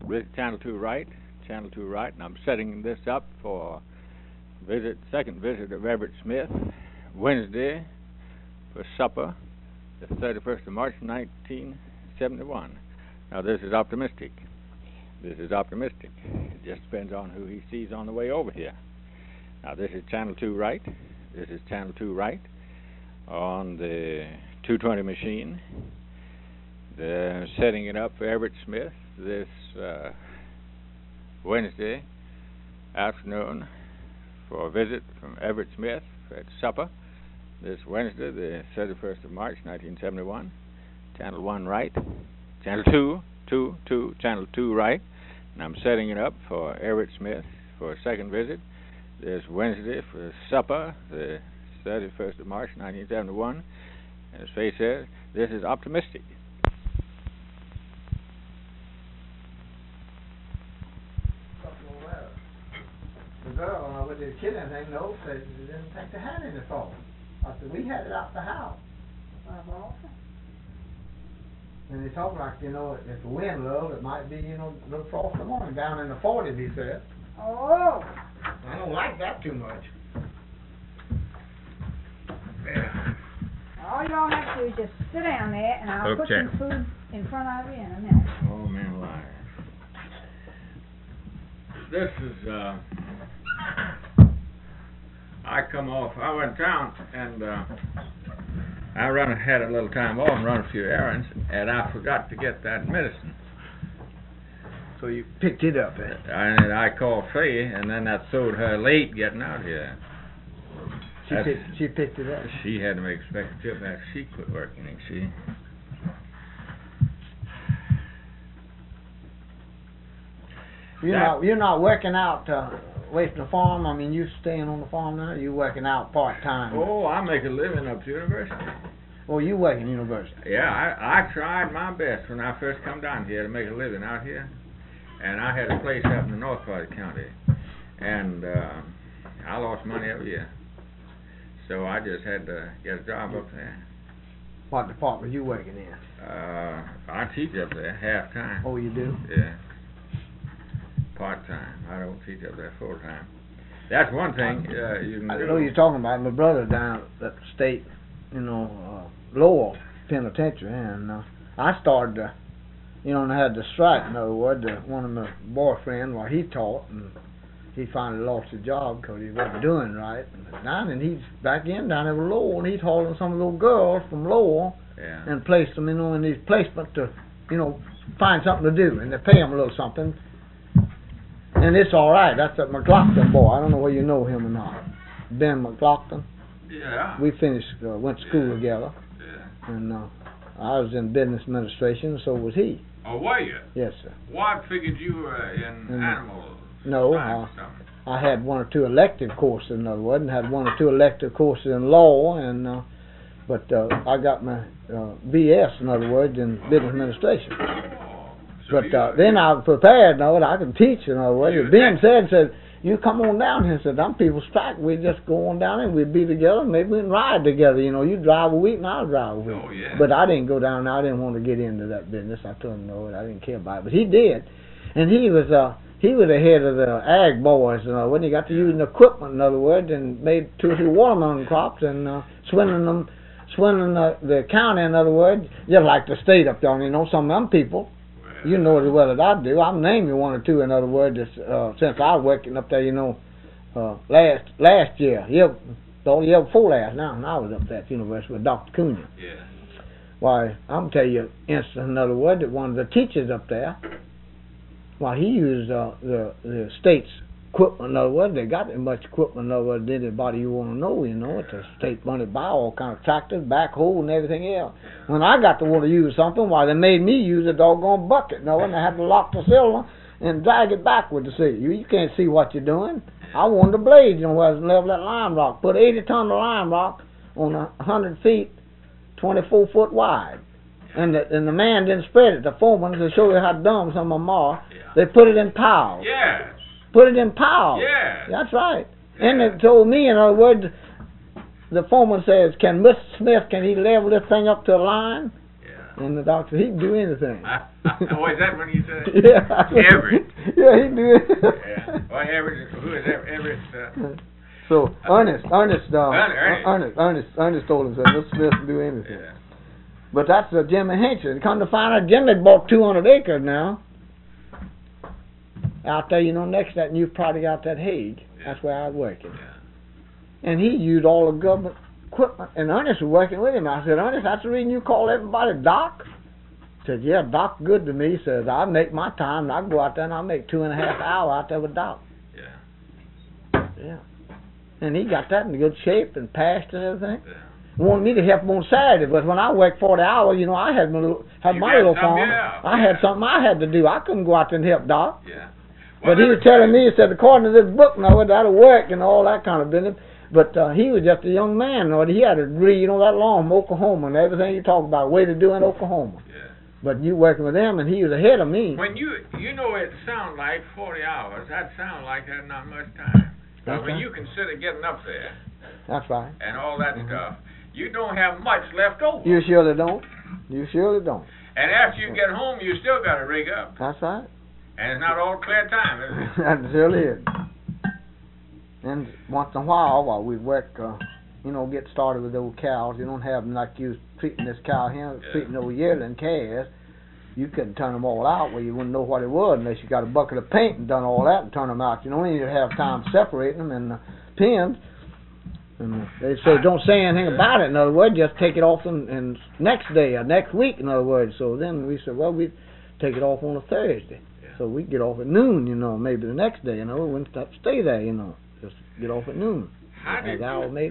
Channel 2 Right, Channel 2 Right, and I'm setting this up for second visit of Everett Smith, Wednesday for supper, the 31st of March, 1971. Now, this is optimistic. This is optimistic. It just depends on who he sees on the way over here. Now, this is Channel 2 Right. This is Channel 2 Right on the 220 machine. They're setting it up for Everett Smith this Wednesday afternoon for a visit from Everett Smith at supper this Wednesday, the 31st of March, 1971. Channel 1 Right, Channel 2, Channel 2 Right, and I'm setting it up for Everett Smith for a second visit this Wednesday for supper, the 31st of March, 1971. As Faye says, this is optimistic. The girl with the kid and everything, no, said they didn't take the hat in the phone. I said, we had it out the house. And they talk like, if the wind low, it might be, a little frost in the morning, down in the 40s, he said. Oh. I don't like that too much. Yeah. All y'all have to do is just sit down there, and I'll put some food in front of you in a minute. Oh, man, alive. This is, I went down, and I had a little time off and run a few errands, and I forgot to get that medicine. So you picked it up, eh? And I called Faye, and then that throwed her late getting out here. She picked it up. She had to make a special trip after she quit working, you see. You're not working out away from the farm? I mean, you staying on the farm now? You working out part-time? Oh, I make a living up to university. Oh, you working university? Yeah, I tried my best when I first come down here to make a living out here. And I had a place up in the north part of the county. And I lost money every year. So I just had to get a job up there. What department are you working in? I teach up there half-time. Oh, you do? Yeah. Part-time. I don't teach up there full-time. That's one thing you can do. I know you're talking about my brother down at the state, Lowell Penitentiary, and I started, and I had the strike, in other words, one of my boyfriends, while he taught, and he finally lost his job because he wasn't doing right. And he's back in down there with Lowell, and he's hauling some of those girls from Lowell and placed them, in these placements to, find something to do, and they pay them a little something. And it's all right. That's a McLaughlin boy. I don't know whether you know him or not. Ben McLaughlin. Yeah. We went to school together. Yeah. And I was in business administration, and so was he. Oh, were you? Yes, sir. Well, I figured you were in animals. No, I had one or two elective courses, in other words, and had one or two elective courses in law, and but I got my BS, in other words, in business administration. But then I was prepared, I could teach, in other words. Ben said, you come on down here. Said, I'm people strike. We just go on down here. We'd be together. Maybe we can ride together. You drive a week and I'll drive a week. Oh, yeah. But I didn't go down there. I didn't want to get into that business. I told him no, I didn't care about it. But he did. And he was the head of the ag boys, when he got to using equipment, in other words, and made 2 or 3 watermelon crops and swindling the county, in other words, just like the state up there. Some of them people. You know as well as I do. I'll name you 1 or 2, in other words, since I was working up there, last year. The year before last, now, and I was up there at the university with Dr. Cunha. Yeah. Why, I'm going to tell you an instance, in other words, that one of the teachers up there, he used the state's equipment, in other words. They got as much equipment, in other words, than anybody you want to know, It's a state money buy all kind of tractors, backhoe, and everything else. When I got to want to use something, they made me use a doggone bucket, and I had to lock the cylinder and drag it backward to see. You can't see what you're doing. I wanted the blade, where I was level that lime rock. Put 80 tons of lime rock on 100 feet, 24 foot wide. And the man didn't spread it. The foreman, to show you how dumb some of them are, they put it in piles. Yes. Put it in piles. Yes. That's right. And they told me, in other words, the foreman says, can Mr. Smith, can he level this thing up to a line? And the doctor, he can do anything. Oh, is that what he said? Yeah. Everett. Yeah, he can do it. Yeah. Well, Everett, who is Everett? So Ernest told him, said, Mr. Smith can do anything. Yeah. But that's Jimmy Hinchin. Come to find out, Jimmy bought 200 acres now. Out there, next to that new project out that Hague. Yeah. That's where I was working. Yeah. And he used all the government equipment. And Ernest was working with him. I said, Ernest, that's the reason you call everybody Doc? He said, yeah, Doc good to me. He says, I make my time, and I go out there and I make 2.5 hours out there with Doc. Yeah. Yeah. And he got that in good shape and passed and everything. Yeah. Wanted me to help him on Saturday, but when I worked 40 hours, I had my little farm. Yeah. I had something I had to do. I couldn't go out there and help Doc. Yeah. But he was telling me, he said, according to this book, that'll work and all that kind of business. But he was just a young man, he had a degree, that long from Oklahoma and everything you talk about, way to do in Oklahoma. Yeah. But you working with him, and he was ahead of me. When it sounds like 40 hours, that sounds like that not much time. But when you consider getting up there. That's right. And all that stuff, you don't have much left over. You surely don't. You surely don't. And after you get home, you still got to rig up. That's right. And it's not all clear time, is it? That surely is. And once in a while we'd work, get started with those cows. You don't have them like you was treating this cow here, treating those yearling calves. You couldn't turn them all out where you wouldn't know what it was unless you got a bucket of paint and done all that and turn them out. You don't even have time separating them in the pens. And they say don't say anything about it. In other words, just take it off and next day or next week. In other words, so then we said, well, we take it off on a Thursday, so we get off at noon. Maybe the next day. We wouldn't stay there. Just get off at noon. How did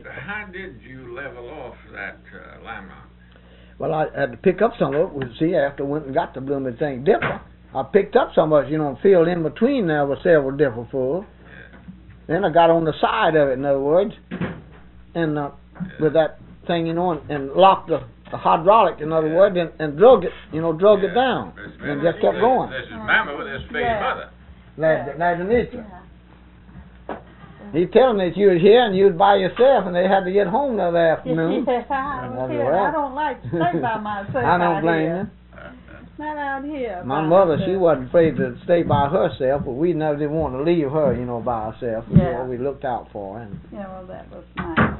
you level off that lime rock? Well, I had to pick up some of it. See, after I went and got the blooming thing dipper, I picked up some of it. Filled in between there was several dipper full. Yeah. Then I got on the side of it. In other words. And with that thing, and locked the hydraulic, in other words, and drug it, drug it down, and just kept going. This is Mama with his big mother. Nice to meet you. He telling me that you was here and you was by yourself, and they had to get home the other afternoon. Yes, I was here. I don't like to stay by myself. I don't blame you. Not out here. My mother, she wasn't afraid to stay by herself, but we never did want to leave her, by herself. Yeah. We looked out for her. And yeah, well, that was nice.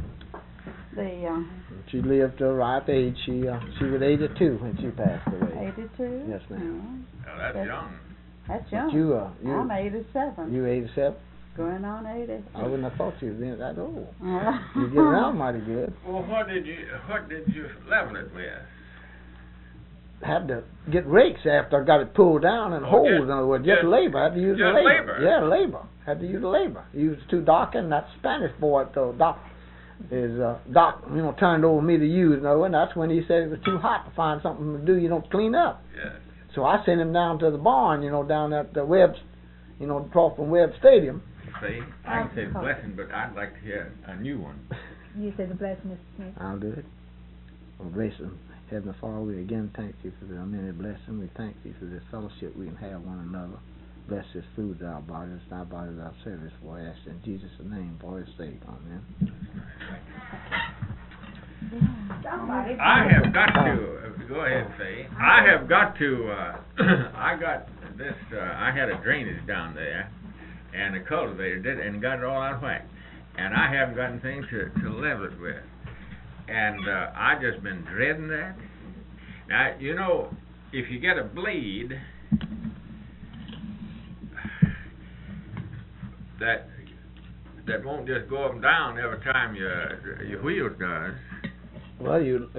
She lived to a ripe age. She was 82 when she passed away. 82? Yes, ma'am. Oh, that's young. That's young. But I'm 87. You 87? Going on 80. I wouldn't have thought you was that old. You get around mighty good. Well, what did you level it with? Had to get rakes after I got it pulled down and holes. In other words, just labor. Had to use the labor. Yeah, labor. Had to use the labor. Used two Doc, and that Spanish boy, Doc, turned over me to use. And that's when he said it was too hot to find something to do. You don't clean up. Yeah. So I sent him down to the barn. Down at the Webb's, across from Webb Stadium. See, I can say the blessing, but I'd like to hear a new one. You say the blessing, Mr. Smith. I'll do it. Well, gracious Heavenly Father, we again thank you for the many blessings. We thank you for this fellowship we can have one another. Bless this food to our bodies, and our bodies our service. For I ask in Jesus' name, for his sake. Amen. I have got to, go ahead, Faye. I have got to, I got this, I had a drainage down there, and the cultivator did it and got it all out of whack. And I haven't got anything to level it with. And I just been dreading that. Now, if you get a blade that won't just go up and down every time your wheel does. Well, you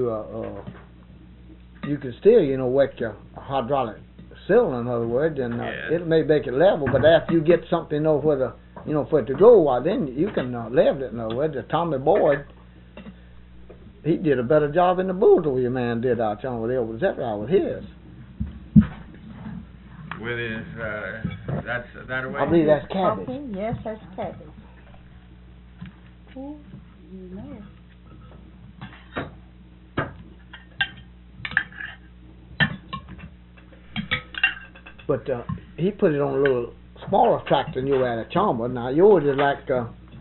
can still, wet your hydraulic cylinder, in other words, and it may make it level, but after you get something for the, for it to go, well, then you can level it, in other words. Tommy Boyd, he did a better job in the Bulldozer man did out there with Zephyr with his. With his, that's that away? I believe that's cabbage. Okay, yes, that's cabbage. Oh, no. But he put it on a little smaller tractor than you had at Chalmers. Now yours is like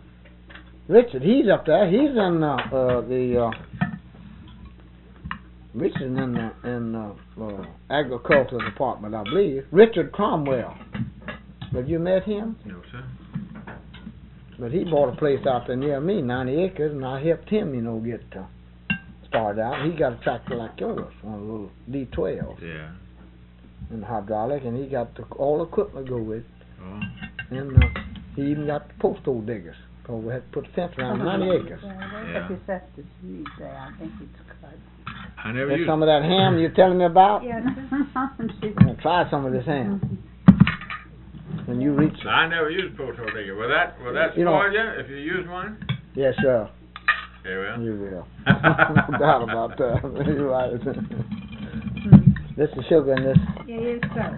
Richard. He's up there. He's in Richard's in the agricultural department, I believe. Richard Cromwell. Have you met him? No, sir. But he bought a place out there near me, 90 acres, and I helped him, get started out. He got a tractor like yours, one of the little D12. Yeah. And hydraulic, and he got all the equipment to go with. Oh. And he even got the postal diggers, because we had to put a fence around 90 acres. Yeah. But that's the seed there. I think it's cut. I never There's used some of that ham you're telling me about? Yes. Well, try some of this ham. When you reach it. I never used postal digger. Will that spoil you if you use one? Yes, sir. You will. You will. No doubt about that. You're right. This is sugar in this. Yes, sir.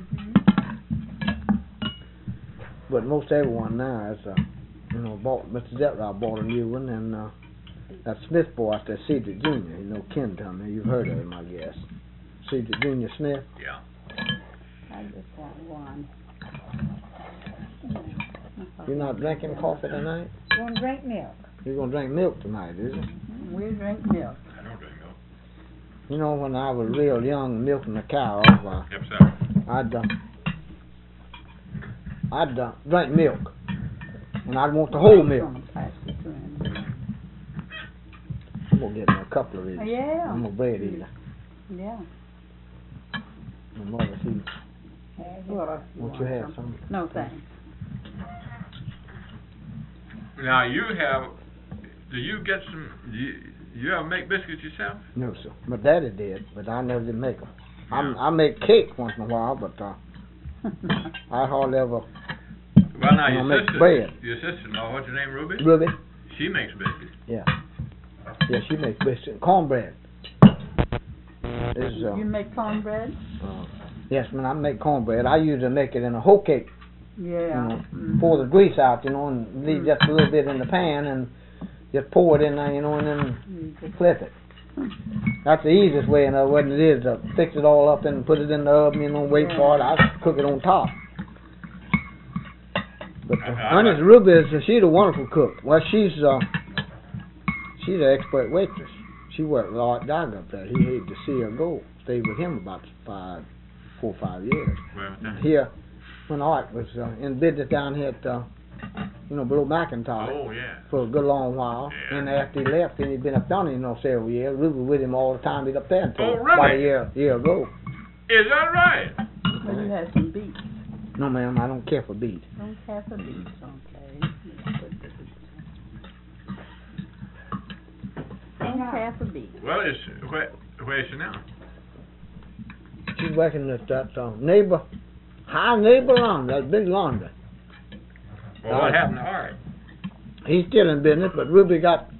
But most everyone now is, bought, Mr. Zetrow bought a new one, and that Smith boy out there, Cedric Jr., Ken told me, you've heard of him, I guess. Cedric Jr. Smith. Yeah. I just want one. You're not drinking coffee tonight? Gonna drink milk. You're going to drink milk tonight, is it? We drink milk. I don't drink milk. When I was real young, milking a cow, Yep, sir. I'd drink milk, and I'd want the whole milk. Pass it to him. I'm gonna get me a couple of these. Yeah. I'm a bread eater. Yeah. My mother, she Well, won't you have some? No thanks. Now do you get some? You ever make biscuits yourself? No, sir. My daddy did, but I never did make them. I make cake once in a while, but I hardly ever. Well, now your make sister, bread. your sister-in-law, what's her name, Ruby? Ruby? She makes biscuits. Yeah. Yeah, she makes biscuits. Cornbread. You make cornbread? Yes, man, I make cornbread. I usually make it in a hoe cake. Yeah. Pour the grease out, and leave just a little bit in the pan, and just pour it in there, and then flip it. That's the easiest way, in other words, it is to fix it all up and put it in the oven, wait for it. I cook it on top. But Ernest Ruby she's a wonderful cook. Well, she's an expert waitress. She worked with Art Dagger up there. He hated to see her go. Stayed with him about 4 or 5 years. Well, Here, when Art was in business down here at below McIntyre. Oh, yeah. For a good long while. Yeah. And after he left, then he'd been up down here, several years. Ruby was with him all the time. He'd up there until Oh, really? about a year ago. Is that right? But you had some beets. No, ma'am, I don't care for beets. Don't have the beets, okay? Don't have the beets. Well, where is she now? She's working at that neighbor laundry, that big laundry. Well, what happened to Art? He's still in business, but Ruby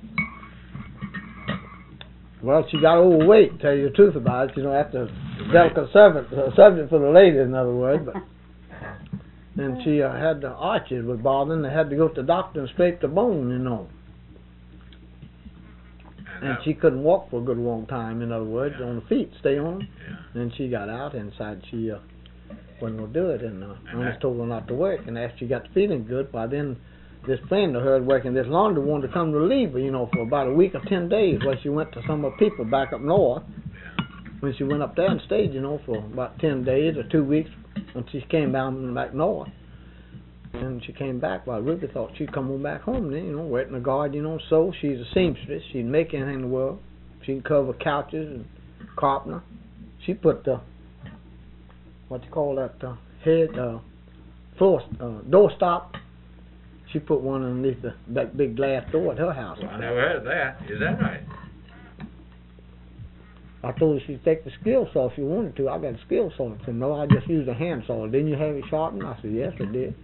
she got overweight, to tell you the truth about it. After delicate subject for the ladies, in other words. But and she had the arches was bothering. They had to go to the doctor and scrape the bone, And she couldn't walk for a good long time, in other words, on the feet, stay on them. Yeah. Then she got out and decided she wasn't going to do it. And Ernest told her not to work. And after she got feeling good, by then this friend of hers working this laundry wanted to come relieve her, for about a week or 10 days. Well, she went to some of the people back up north. Yeah. When she went up there and stayed, for about 10 days or 2 weeks until she came down back north. And she came back. Well, Ruby thought she'd come on back home then, work in the garden, sew. She's a seamstress. She'd make anything in the world. She can cover couches and carpenter. She put doorstop. She put one underneath that big glass door at her house. Well, I never heard of that. Is that right? I told her she'd take the skill saw if she wanted to. I got a skill saw. She said, no, I just used a hand saw. Didn't you have it sharpened? I said, yes, I did.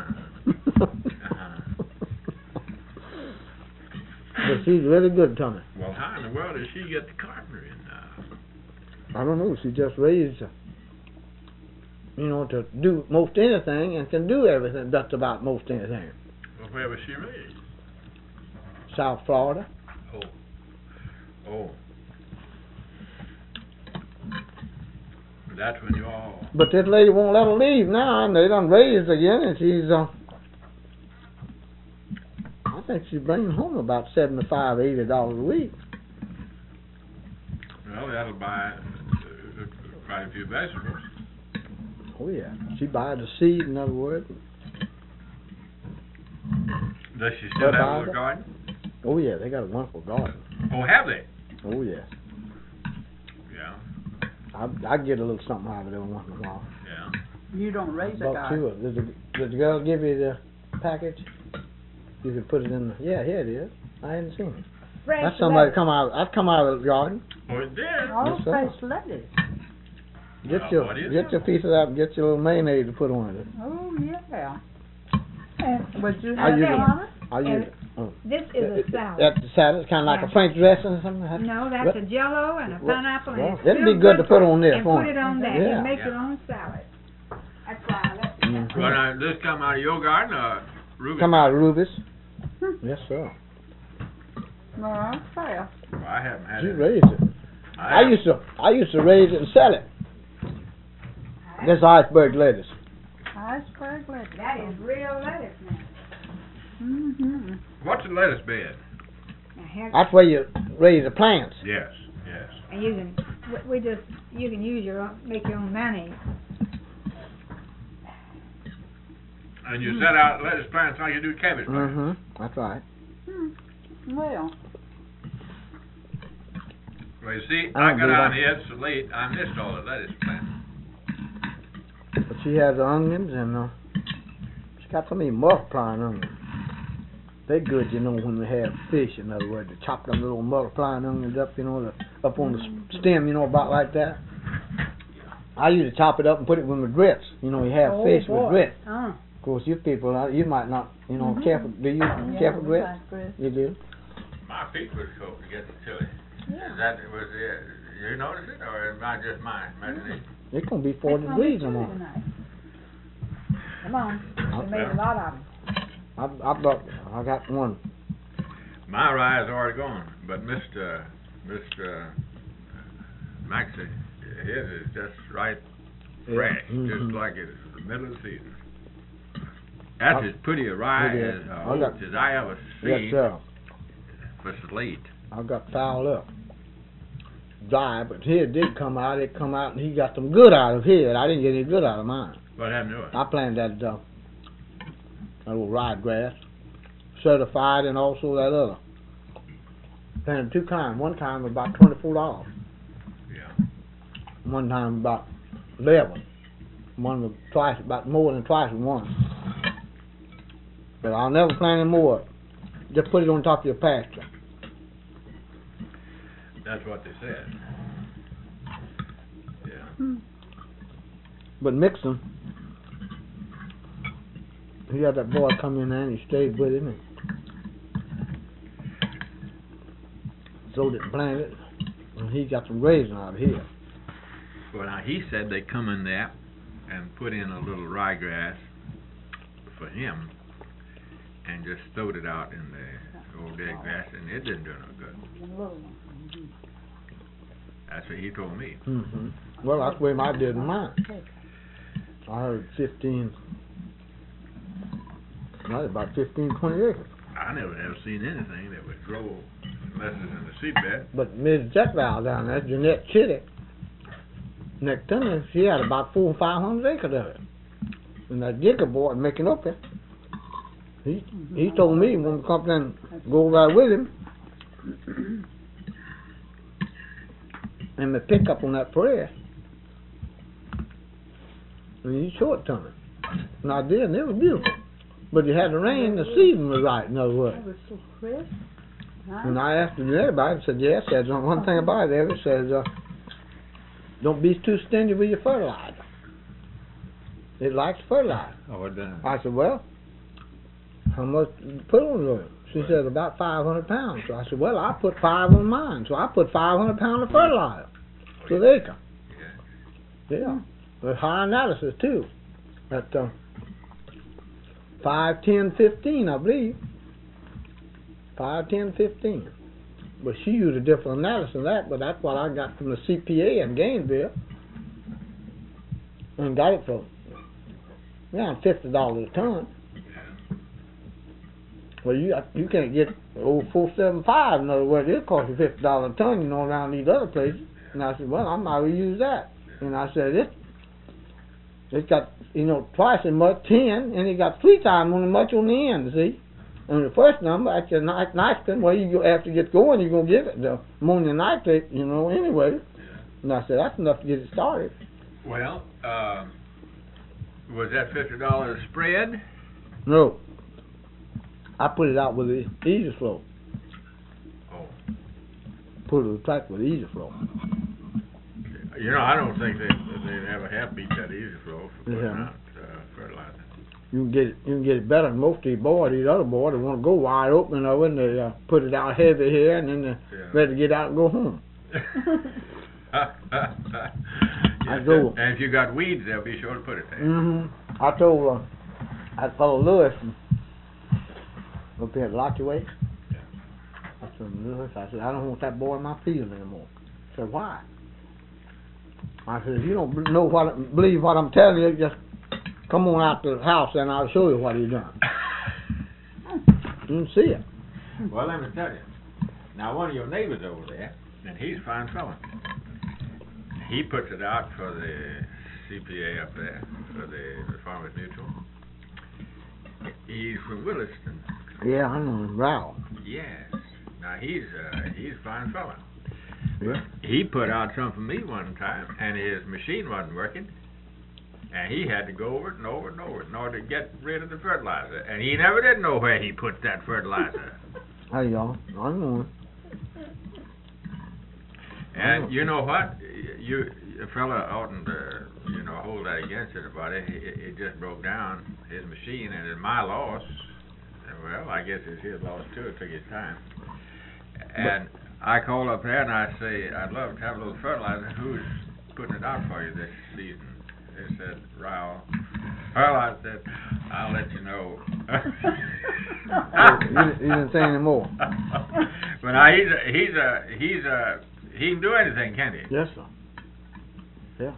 But she's really good to me. Well, how in the world did she get the carpenter in? I don't know. She just raised, to do most anything and can do everything, just about most anything. Well, where was she raised? South Florida. Oh. That's when you all... But this lady won't let her leave now, and they done raised again, and she's, I think she's bringing home about $75, $80 a week. Well, that'll buy quite a few vegetables. Oh yeah. She buys the seed, in other words. Does she still have a little garden? Oh yeah, they got a wonderful garden. Oh, have they? Oh yeah. Yeah. I get a little something out of it every once in a while. Yeah. You don't raise a About garden. two. Did the girl give you the package? You can put it in the. Yeah, here it is. I hadn't seen it. Fresh That's somebody lettuce. come out. That's come out of the garden. Oh, it did. Oh, Yes, sir. fresh lettuce. Get What is your it? piece of that. Get your little mayonnaise to put on it. Oh, yeah. And But you I have use to it. on it? I use it. this is a salad. That's the salad. It's kind of like Yeah. a French dressing or something. No, that's a Jello and a Well, pineapple, well, and it's it'd be real good to put on this, and won't put it? it on that. Yeah. You make Yeah. your own salad. That's why I left it. Mhm. Well, now, this come out of your garden, Ruby? Come out of Ruby's. Yes, sir. No, that's fair. Well, I haven't had She it. raised it. I used to raise it and sell it. This iceberg lettuce. Iceberg lettuce. That is real lettuce now. Mm-hmm. What's a lettuce bed? Now, here's- That's where you raise the plants. Yes, yes. and you can, you can use your own, make your own mayonnaise. And you set out lettuce plants like you do cabbage plants. Mm-hmm. That's right. Well, Well, you see, I I don't got do on that. here so late, I missed all the lettuce plants. But she has the onions and she got so many multiplying onions. They're good, you know, when we have fish. In other words, to chop them little multiplying onions up, you know, up on the stem, you know, about like that. I usually chop it up and put it with my grits. You know, you have fish with grits. Oh. Of course, you people, you might not, you know, Mhm. careful. Do you care for we grits? like grits. You do. My feet was cold to get to chili. Yeah. Is that, you notice it, or am I just my imagination? It's gonna be It's 40 gonna be degrees chilly tomorrow. tonight. Come on, we made a lot of them. I got one. My rye is already gone, but Mr. Maxie, his is just right fresh, Mhm. just like it's the middle of the season. That's as pretty a rye It is. as I oats got- as I ever Yes, seen sir. for slate. I got fouled up. Dry, but his did come out. It come out, and he got some good out of his. I didn't get any good out of mine. What happened to it? I planted that little ryegrass, certified, and also that other. Planted two kinds. One kind was about $24. Yeah. One time about 11. One was about more than twice as one. But I'll never plant any more. Just put it on top of your pasture. That's what they said. Yeah. But mix them. He had that boy come in there and he stayed with him and sowed it and planted it. And he got some raisins out of here. Well, now he said they come in there and put in a little ryegrass for him and just stowed it out in the old dead grass, and it didn't do no good. The little one. That's what he told me. Mm-hmm. Well, that's the way I did mine. I heard 15, not about 15, 20 acres. I never seen anything that would grow unless it's in the seedbed. But Ms. Jetval down there, Jeanette Chittick, next to me, she had about 400 or 500 acres of it. And that Jigger boy making up it. He told me when we come down and go over there with him, and the pickup on that prayer. And he showed it to me. And I did, and it was beautiful. But you had the rain, the season was right, in other words. That was so crisp. And I asked him about it, said, yes, there's one thing about it, it says, don't be too stingy with your fertilizer. It likes fertilizer. Oh, it does. I said, well, how much you put on it? She said, about 500 pounds. So I said, well, I put 5 on mine. So I put 500 pounds of fertilizer to the acre. Yeah. With high analysis, too. At 5, 10, 15, I believe. 5, 10, 15. But she used a different analysis than that, but that's what I got from the CPA in Gainesville. And got it for around $50 a ton. Well, you can't get old 475. In other words, it'll cost you $50 a ton, you know, around these other places. And I said, well, I might as well use that. And I said, it's got, twice as much, 10, and it got 3 times as much on the end, see? And the first number, at your nitrogen, well, after it gets going, you're going to give it the ammonium nitrate, anyway. Yeah. And I said, that's enough to get it started. Well, was that $50 spread? No. I put it out with the easy flow. Oh. Put it track with easy flow. I don't think they'd ever have beat that easy flow for putting out fertilizer. You can get it better than most of these boys. These other boys, they want to go wide open, and they put it out heavy here, and then they're ready to get out and go home. Yes, and if you got weeds, they'll be sure to put it there. I told that fellow Lewis up here at Lockyway. Yeah. I said, Lewis, I don't want that boy in my field anymore. He said, why? I said, if you don't believe what I'm telling you, just come on out to the house and I'll show you what he's done. You can see it. Well, let me tell you. Now, one of your neighbors over there, and he's a fine fella. He puts it out for the CPA up there, for the Farmers Mutual. He's from Williston. Yeah, I know him, Rao. Yes. Now, he's a fine fella. Yeah. He put out some for me one time, and his machine wasn't working. And he had to go over it and over it and over it in order to get rid of the fertilizer. And he never did know where he put that fertilizer. Hey, y'all, I know him. And you know what? A fella oughtn't to, hold that against anybody. It just broke down, his machine, and it's my loss. Well, I guess it's his loss too. It took his time. And I called up there and I say, I'd love to have a little fertilizer. Who's putting it out for you this season? They said, Rao. Well, I said, I'll let you know. You didn't say any more. But now he can do anything, can't he? Yes, sir. Yeah.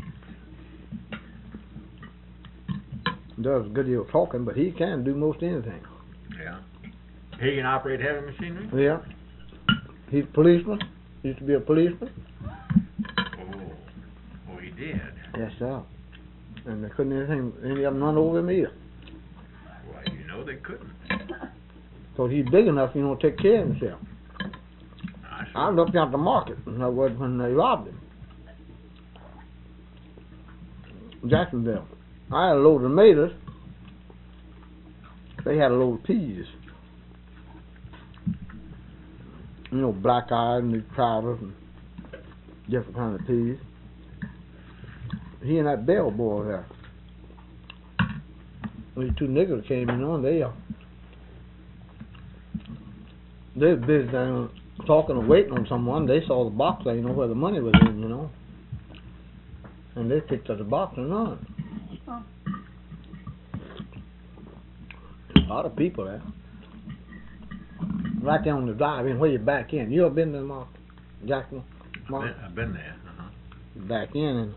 Does a good deal of talking, but he can do most anything. Yeah. He can operate heavy machinery? Yeah. He's a policeman. He used to be a policeman. Oh, he did? Yes, sir. And they couldn't any of them run over him either. Well, they couldn't. Because he's big enough, to take care of himself. I looked out the market, in other words, when they robbed him. Jacksonville. I had a load of tomatoes. They had a load of peas. Black eyed and these powders and different kind of peas. He and that Bell boy there. These 2 niggers came in on, they was busy down talking and waiting on someone. They saw the box there, where the money was in, and they picked up the box and run. Oh. A lot of people there. Right there on the drive-in where you back in. You ever been there, Mark? Jacksonville? Mark? I've been there. Back in, and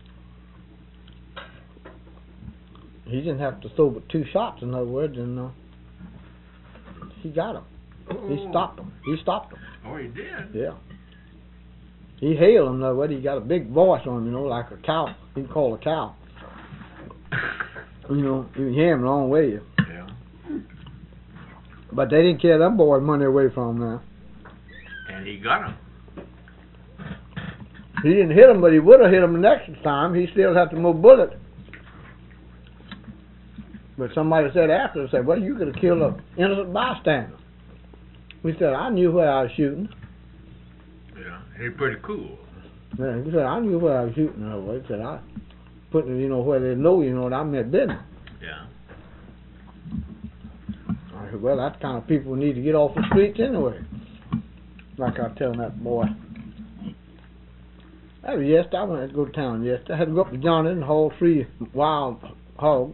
he didn't have to throw but 2 shots, in other words, and he got him. He stopped him. Oh, he did? Yeah. He hailed him, in other words. He got a big voice on him, like a cow. He can call a cow. You can hear him a long way. Yeah. But they didn't carry them boys' money away from him now. And he got him. He didn't hit him, but he would have hit him the next time. He still had to move bullet. But somebody said after, well, you could have killed an innocent bystander. He said, I knew where I was shooting. Yeah, he's pretty cool. Yeah, he said, I knew where I was shooting. He said, I put it, where they know, that I'm at business. Yeah. I said, well, that's the kind of people who need to get off the streets anyway. Like I was telling that boy. That was yesterday. I went to go to town yesterday. I had to go up to Johnny and haul 3 wild hogs.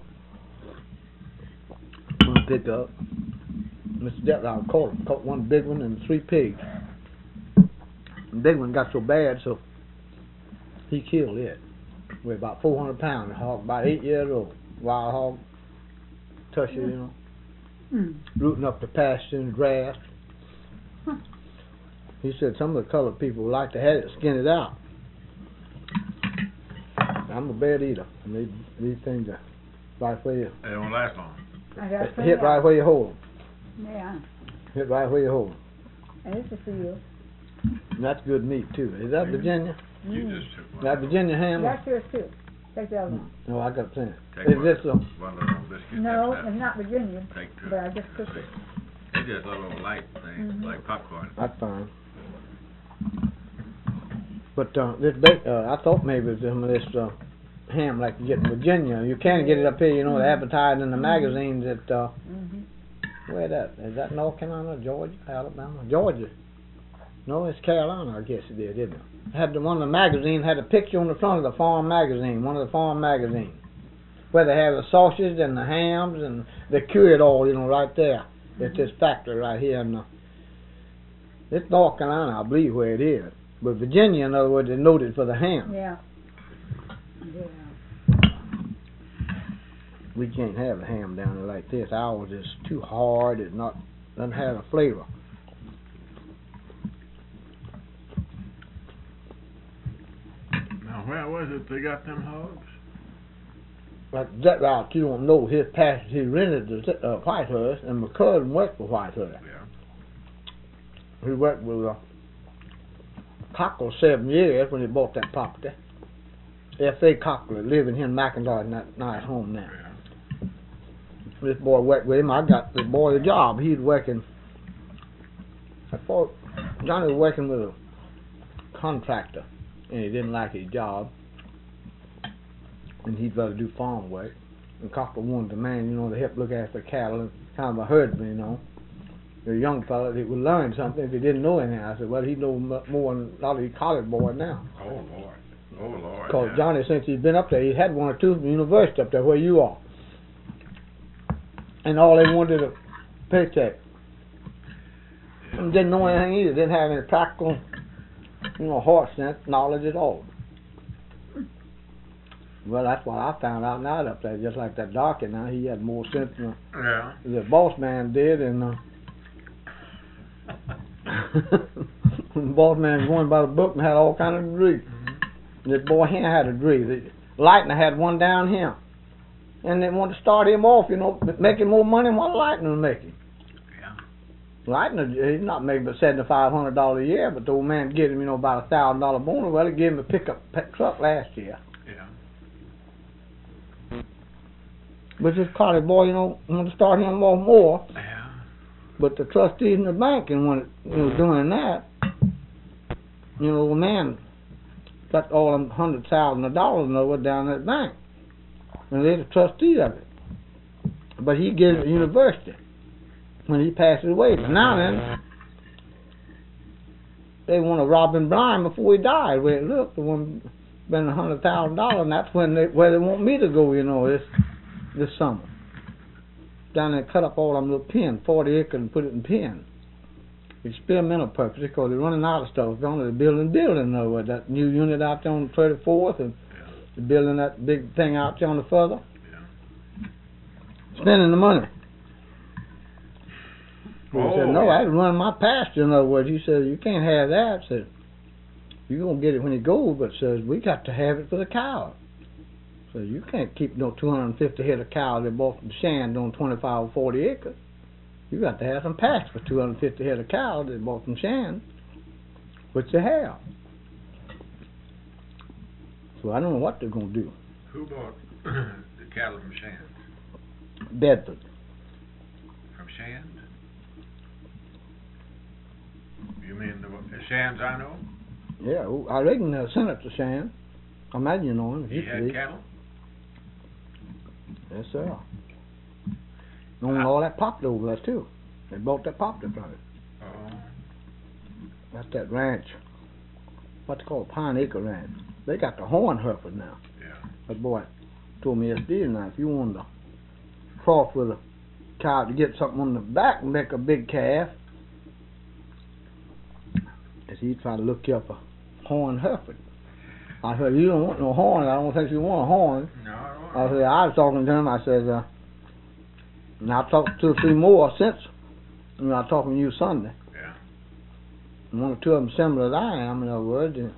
One pick up. Mr. Detlow caught one big one and 3 pigs. The big one got so bad, so he killed it. Weighed about 400 pounds. The hog, about 8 years old. Wild hog. Tushy, rooting up the pasture and grass. He said some of the colored people like to have it, skin it out. I'm a bad eater. And these things are right where you They don't last long. I got hit right where you hold 'em. Yeah. Hit right where you hold 'em. And this is for you. And that's good meat too. Is that Virginia? You just took one. That Virginia ham? That's yours too. Take the other one. No, I got plenty. Take Is one. this a One little biscuit. No, that's it's not Virginia, Take two. but I just cooked it. They're just little light things, Mhm. like popcorn. That's fine. But this I thought maybe it was some of this ham like you get in Virginia. You can get it up here, you know, advertised in the magazines at where that? Is that North Carolina, Georgia, Alabama? Georgia. No, it's Carolina, I guess it is, isn't it? Had one of the magazines had a picture on the front of the farm magazine, one of the farm magazines, where they have the sausages and the hams and they cure it all, you know, right there. It's this factory right here in it's North Carolina, I believe, where it is. But Virginia, in other words, is noted for the ham. Yeah. Yeah. We can't have a ham down there like this. Ours is too hard. It doesn't have a flavor. Now, where was it they got them hogs? Like that route, you don't know his past. He rented the Whitehurst, and my cousin worked for Whitehurst. Yeah. He worked with Cockle 7 years when he bought that property. F.A. Cockle living here in McIntyre in that nice home now. Yeah. This boy worked with him. I got the boy a job. He was working. I thought Johnny was working with a contractor, and he didn't like his job, and he'd rather do farm work. And Cockle wanted the man, you know, to help look after cattle, and kind of a herdsman, you know. The young fella that would learn something if he didn't know anything. I said, well, he knows more than a lot of these college boys now. Oh, Lord. Oh, Lord. Because yeah. Johnny, since he's been up there, he had one or two from the university up there where you are. And all they wanted was a paycheck. And didn't know anything either. Didn't have any practical, you know, horse sense, knowledge at all. Well, that's what I found out now up there. Just like that darky now, he had more sense than Yeah. the boss man did. And the boss man was going by the book and had all kind of degrees. This boy here had a degree. The Lightner had one down here. And they wanted to start him off, you know, making more money than what Lightner was making. Yeah. Lightner, he's not making but $7,500 a year, but the old man get him, you know, about $1,000 bonus. Well, he gave him a pickup truck last year. Yeah. But this college boy, you know, wanted to start him off more. Yeah. But the trustees in the bank and when doing that, you know, the man got all them $100,000 over down at the bank. And they're the trustee of it. But he gives it to the university when he passes away. But now then, they want to rob him blind before he dies. Where it looked, the one spending $100,000, and that's where they want me to go, you know, this summer. Down there, cut up all them little pins, 40 acres, and put it in pins. Experimental purpose, because they're running out of stuff. They're only building over that new unit out there on the 34th, and they're building that big thing out there on the further. Yeah. Spending the money. He said, no, yeah. I run my pasture, in other words. He said, you can't have that. Said, you're going to get it when you go, but says, we got to have it for the cows. So you can't keep no 250 head of cows they bought from Shan on 25 or 40 acres. You got to have some pasture for 250 head of cows they bought from Shan, which they have. So I don't know what they're going to do. Who bought the cattle from Shands? Bedford. From Shands? You mean the Shands I know? Yeah, I reckon Senator Shan. I imagine you know him. He had cattle? Yes, sir. Owned all that poplar over there, too. They bought that poplar from it. Oh. That's that ranch. What's it called? Pine Acre Ranch. They got the horn Hereford now. Yeah. That boy told me yesterday now, if you wanted to cross with a cow to get something on the back and make a big calf, he'd try to look you up a horn Hereford. I said, you don't want no horn. I don't think you want a horn. No, I don't I said, I was talking to him. I said, and I talked 2 or 3 more since. I was talking to you Sunday. Yeah. one or two of them similar as I am, in other words. And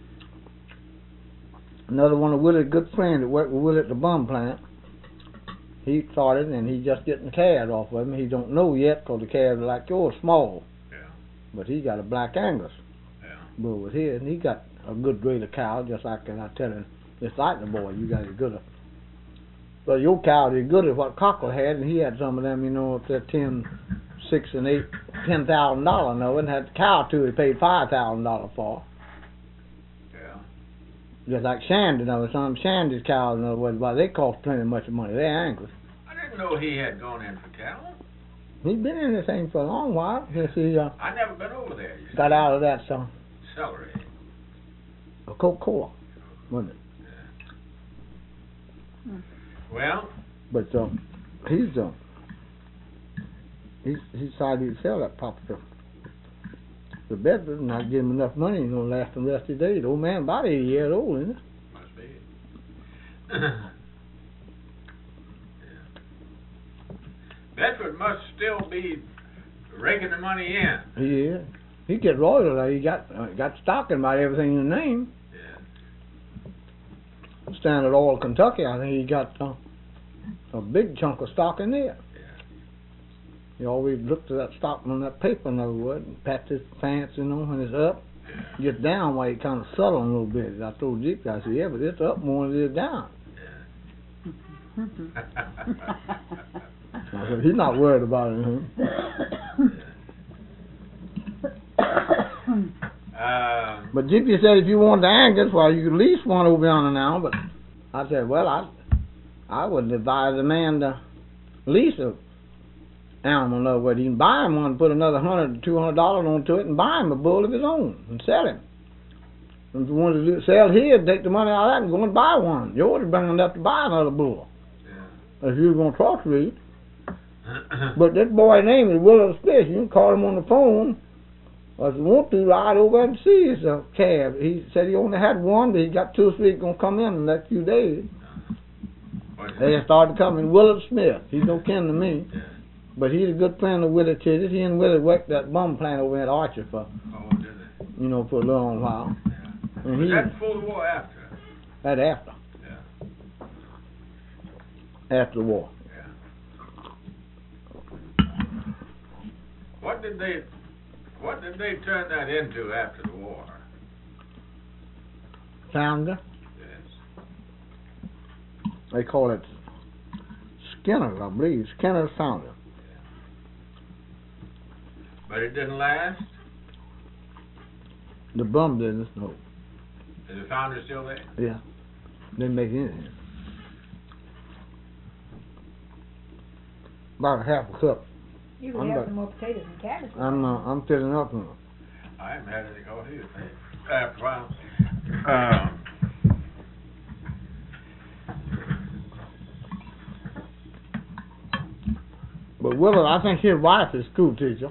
another one of Willie's good friends that worked with Willie at the bum plant. He started, and he's just getting the calves off of him. He don't know yet, because the calves are like yours, small. Yeah. But he got a black Angus Yeah. bull with his, and he got a good grade of cow, just like, and I tell him, it's like the boy, you got as good a. But your cow is good as what Cockle had, and he had some of them, you know, up there $10,000, $6,000 and $10,000, no, and had the cow too. He paid $5,000 for. Yeah. Just like Shandy, you know, some of Shandy's cows, in other words, but they cost plenty much money. They're Angus. I didn't know he had gone in for cattle. He's been in this thing for a long while. Since he I never been over there. You got see. out of that Celery. Coca-Cola, wasn't it? Yeah. Well, But he decided he'd sell that property to Bedford, and I'd give him enough money, he's gonna last the rest of his days. The old man about 80 years old, isn't it? must be. Yeah. Bedford must still be raking the money in. He is. He get royal. He got stock in about everything in the name. Yeah. Standard Oil, Kentucky, I think he got a big chunk of stock in there. Yeah. He always looked at that stock on that paper, in other words, and pats his pants, you know, when it's up. Yeah. Gets down while he kind of subtle a little bit. I told Jeep, I said, yeah, but it's up more than it is down. Yeah. I said, he's not worried about it. But Jeepy said if you want the Angus, well, you could lease one over yonder now. But I said, well, I wouldn't advise a man to lease a animal. No way. He can buy him one, put another $100 to $200 onto it, and buy him a bull of his own and sell him. And if you wanted to sell his, take the money out of that and go and buy one. Yours is bringing enough to buy another bull. Yeah. If you were going to crossbreed. But that boy's name is Willis Smith. You can call him on the phone. Or if you want to, ride over and see his calf. He said he only had one, but he got 2 or 3 going to come in the next few days. They started coming. Willis Smith. He's no kin to me. Yeah. But he's a good friend of Willie Tidis. He and Willie worked that bum plant over at Archer for, Oh, did they? you know, for a long while. Yeah. And Was he that before the war or after? that after Yeah. the war. Yeah. What did they turn that into after the war? Founder. Yes. They call it Skinner, I believe. Skinner's Founder. But it didn't last? The bum business, no. Is the founder still there? Yeah. Didn't make anything. About a half a cup. You would have some more potatoes and cabbage. I'm filling up on it. I haven't had any coffee after a while. But Willie, I think his wife is a school teacher.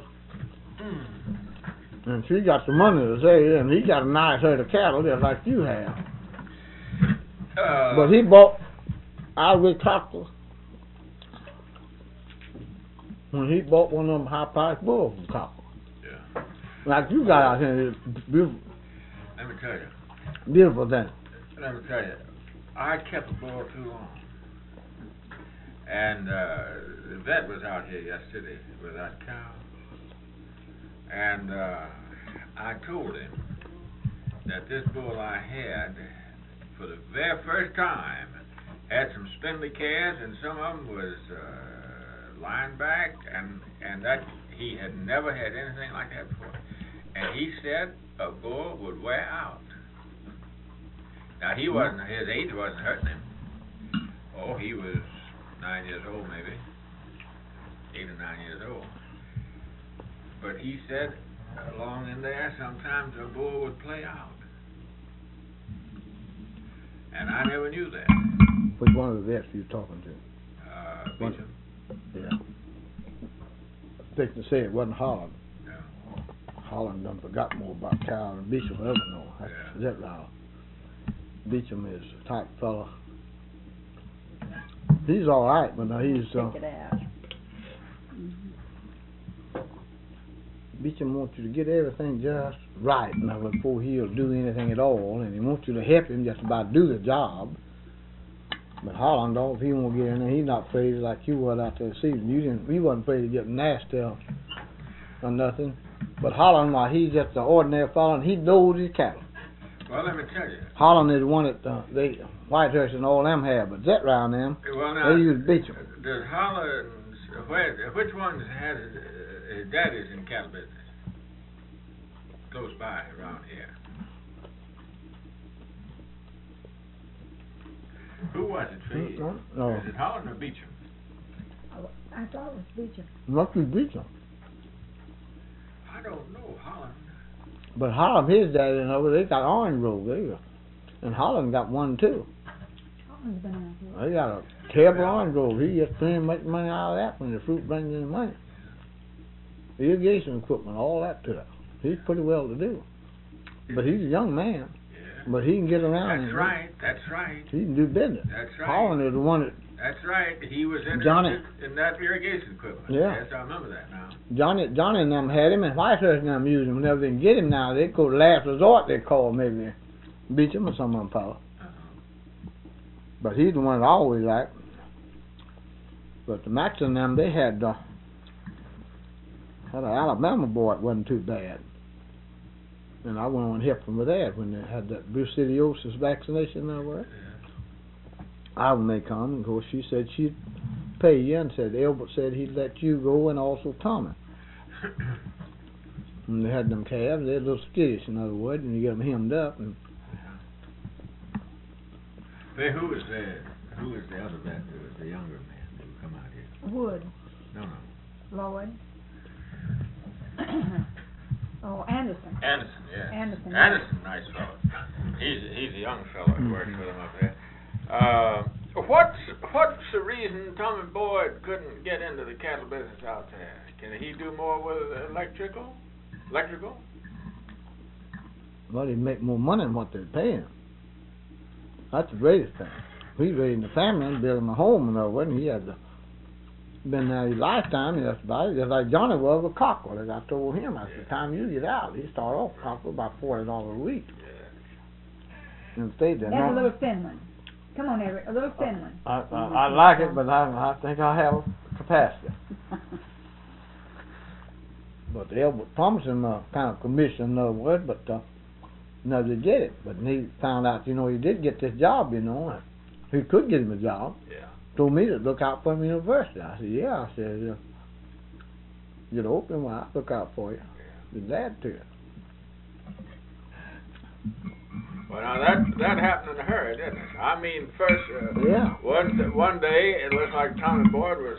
And she got the money to say, and he got a nice herd of cattle just like you have. But he bought out with Cockle. When he bought one of them high-priced bulls from Cockle. Yeah. Like you got out here, it's beautiful, Let me tell you. beautiful thing. Let me tell you. I kept the bull too long. And the vet was out here yesterday with that cow. And I told him that this bull I had, for the very first time, had some spindly calves, and some of them was lying back, and that he had never had anything like that before. And he said a bull would wear out. Now he wasn't, his age wasn't hurting him. Oh, he was 9 years old maybe, 8 or 9 years old. But he said along in there sometimes a bull would play out. And I never knew that. Which one of the vets you talking to? Beecham. Yeah. I think to say it wasn't Holland. No. Holland done forgot more about cow than Beecham ever know. That's that right. Beecham is a type fella. He's all right, but now he's. Check it out. Beecham wants you to get everything just right now before he'll do anything at all, and he wants you to help him just about do the job. But Holland, if he won't get in there, he's not afraid like you was out there this evening. You wasn't afraid to get nasty or nothing. But Holland, while he's just an ordinary fellow, and he knows his cattle. Well, let me tell you. Holland is the one that they Whitehurst and all them have, but that round them, Well, now, they use Beecham. Does Holland, which ones has his daddy's in cattle business? Close by around here. Who was it for you? No. Is it Holland or Beecham? I thought it was Beecham. Must be Beecham. I don't know, Holland. But Holland, his daddy and over, they got Orange Grove there. And Holland got one too. Holland's been out here. They got a terrible Orange Grove. He gets pretty much money out of that when the fruit brings in money. Irrigation equipment, all that to it. He's pretty well to do. But he's a young man. Yeah. But he can get around. That's right, that's right. He can do business. That's right. Holland is the one that That's right. He was Johnny. interested in that irrigation equipment. Yeah. Yes, I remember that now. Johnny and them had him, and Whitehurst and them used him. Whenever they can get him now, they go to last resort, they call him, maybe Beecham or some other fellow. But he's the one that I always liked. But the Max and them, they had an Alabama boy that wasn't too bad. And I went on and helped them with that when they had that brucellosis vaccination over. I may come, and of course she said she'd pay you, and said Elbert said he'd let you go and also Tommy. And they had them calves, they're a little skittish, in other words, and you get them hemmed up. And Hey, who is the other vet who was the younger man who come out here? Wood. No. Lloyd. Anderson. Anderson, yeah. Anderson. Nice fellow. He's a young fellow who works with him up there. What's the reason Tommy Boyd couldn't get into the cattle business out there? Can he do more with electrical? well, he'd make more money than what they're paying. That's the greatest thing. He's raising the family and building a home and all, and he had been there his lifetime, just like Johnny was with Cockrell. As I told him, I said, the time you get out, he started off Cockrell about $40 a week. And stayed there. That's a little thin one. Come on, Everett, a little thin one. I like it, but I think I have capacity. But Elbert promised him a kind of commission, in other words, but never did get it. But he found out, he did get this job, He could get him a job. Yeah. Told me to look out for him in university. I said, yeah. I said, get open, well, I'll look out for you. Be glad to. Well, now that happened in a hurry, didn't it? I mean, first, Yeah. one day it looked like Tommy Boyd was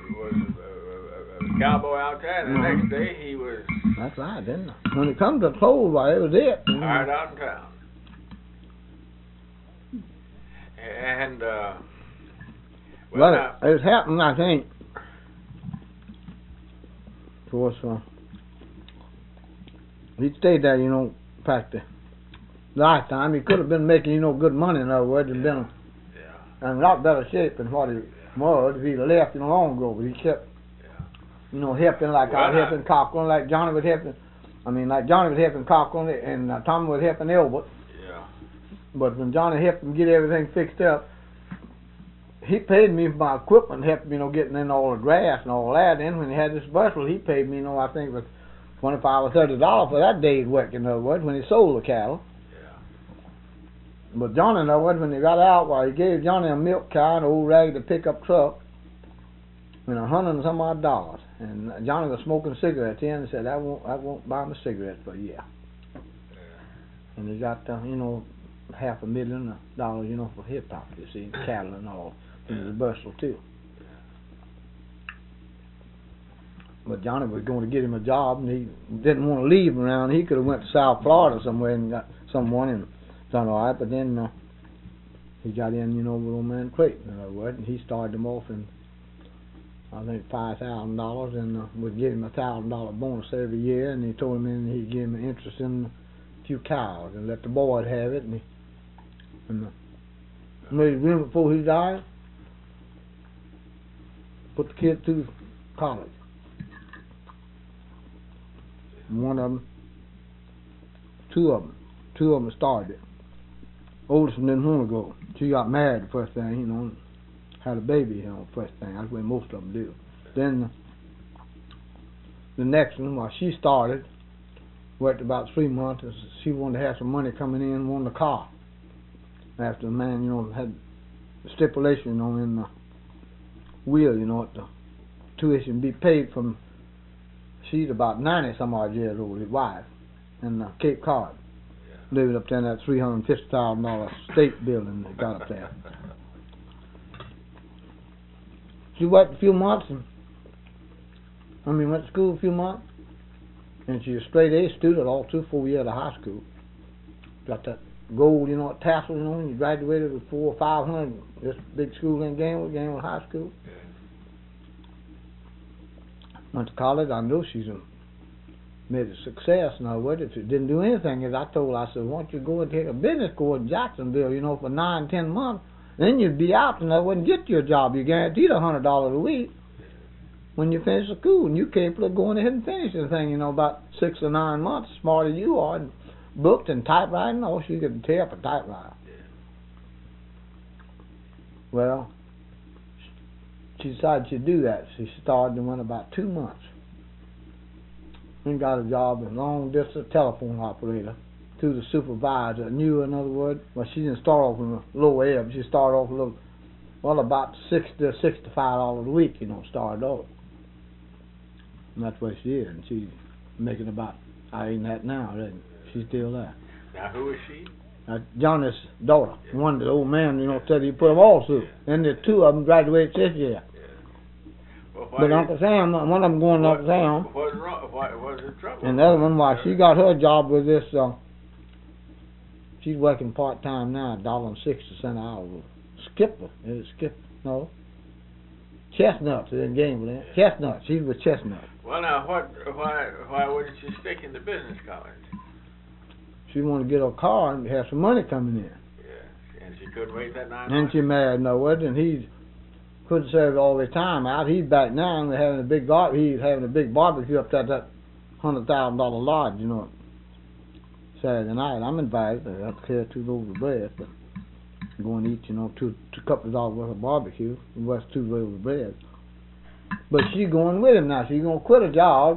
a cowboy out there, and the next day he was That's right, didn't it? When it comes to clothes, well, it was it. hired out in town. And Well, it happened, I think. Of course, he stayed there, practically. Lifetime, he could have been making, good money, in other words, and been in a lot better shape than what he was if he'd left long ago. But he kept, helping like I was helping Cockrell, like Johnny was helping. Like Johnny was helping Cockrell, and Tommy was helping Elbert. Yeah. But when Johnny helped him get everything fixed up, he paid me for my equipment, helped me, getting in all the grass and all that. Then when he had this bustle, he paid me, I think it was $25 or $30 for that day's work, in other words, when he sold the cattle. But Johnny, in other words, when he got out, he gave Johnny a milk cow and an old raggedy pickup truck and $100 and some odd dollars. And Johnny was smoking cigarettes in and said, I won't buy him a cigarette for a year. And he got, $500,000, for hip hop, you see, cattle and all, in the bustle too. But Johnny was going to get him a job, and he didn't want to leave him around. He could have went to South Florida somewhere and got someone and done all right. But then he got in, with old man Creighton, in other words, and he started him off in, I think, $5,000, and would give him a $1,000 bonus every year. And he told him he'd give him an interest in a few cows and let the boy have it. And made agreement before he died. Put the kid through college. one of them, two of them started it. Oldest one didn't want to go. She got married the first thing, you know, had a baby, you know, first thing. That's the way most of them do. Then the next one, well, she started, worked about 3 months. And she wanted to have some money coming in, wanted a car. After the man, you know, had the stipulation, you know, in the will, you know, the tuition be paid from. She's about 90 some odd years old, his wife, in Cape Cod. Living up there in that $350,000 state building they got up there. She worked a few months, went to school a few months, and she's a straight A student all through 4 years of high school. Got that gold, you know, tassel, you know, and you graduated with 400 or 500. This big school in Gainesville High School. Went to college. I know she's made a success. Now, what if she didn't do anything? As I told her, I said, why don't you go and take a business course in Jacksonville, you know, for 9, 10 months. Then you'd be out and I wouldn't get you a job. You're guaranteed $100 a week when you finish the school. And you capable of going ahead and finishing the thing, you know, about 6 or 9 months. Smarter you are, and booked and typewriting. Oh, she could tear up a typewriter. Well, she decided she'd do that. She started and went about 2 months. And got a job as a long-distance telephone operator through the supervisor. Knew, in other words, well, she didn't start off in a low ebb. She started off a little, well, about $60 to $65 a week, you know, started off. And that's what she is. And she's making about, I ain't that now, she's still there. Now, who is she? Johnny's daughter. Yeah. One, the old man, you know, said he put them all through. Yeah. And the two of them graduated this year. Well, but Uncle Sam, one of them going to Uncle Sam. What's wrong? What's the trouble? And the other one, why, she got her job with this, she's working part-time now, $1.60 an hour. Skipper. Is it Skipper? No. Chestnuts in Gainesville. Yeah. Chestnuts. She's with Chestnuts. Well, now, why wouldn't she stick in the business college? She wanted to get her car and have some money coming in. Yeah, and she couldn't wait that 9 months? And she married Noah, and he couldn't serve all the time out. He's back now and having a big he's having a big barbecue up at that $100,000 lodge, you know, Saturday night. I'm invited. I have to carry 2 loaves of bread, but I'm going to eat, you know, two couple of dollars worth of barbecue, and what's 2 loaves of bread. But she's going with him now. She's going to quit a job,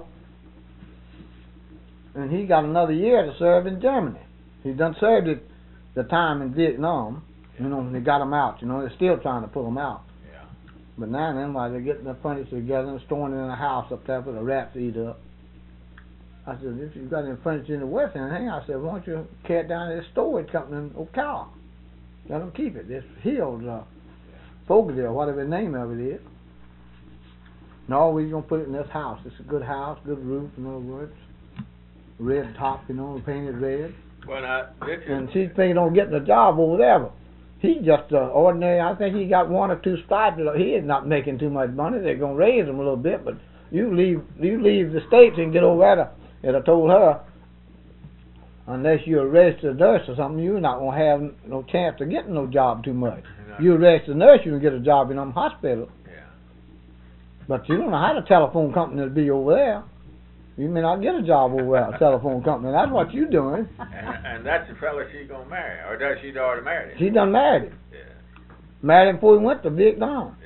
and he got another year to serve in Germany. He done served it the time in Vietnam, you know, when they got him out, you know, they're still trying to pull him out. But now and then, while they're getting the furniture together and storing it in a house up there for the rats to eat up, I said, if you've got any furniture in the West End, I said, why don't you carry it down to this storage company in Ocala? Let them keep it. This Hills, Fogadale, whatever the name of it is. No, we're going to put it in this house. It's a good house, good roof, in other words. Red top, you know, painted red. Well, and she's thinking on getting a job over there. But he's just ordinary. I think he got 1 or 2 stripes. He is not making too much money. They're going to raise him a little bit, but you leave the States and get over there. And I told her, unless you're a registered nurse or something, you're not going to have no chance of getting no job too much. No. You're a registered nurse, you can get a job in some hospital. Yeah. But you don't know how the telephone company will be over there. You may not get a job over there, a telephone company. That's what you're doing. And that's the fella she's going to marry. Or does she already married him? She done married him. Yeah. Married him before he went to Vietnam.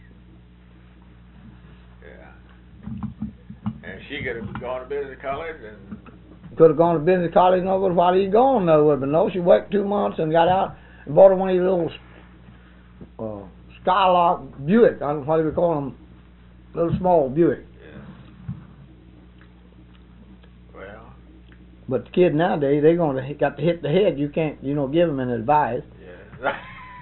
And she could have gone to business college and... Could have gone to business college, no, but while he's gone, no, but no, she worked 2 months and got out and bought her one of these little Skylark Buick. I don't know what do we call them, little small Buick. But the kids nowadays, they're going to got to hit the head. You can't, you know, give them an advice. Yeah.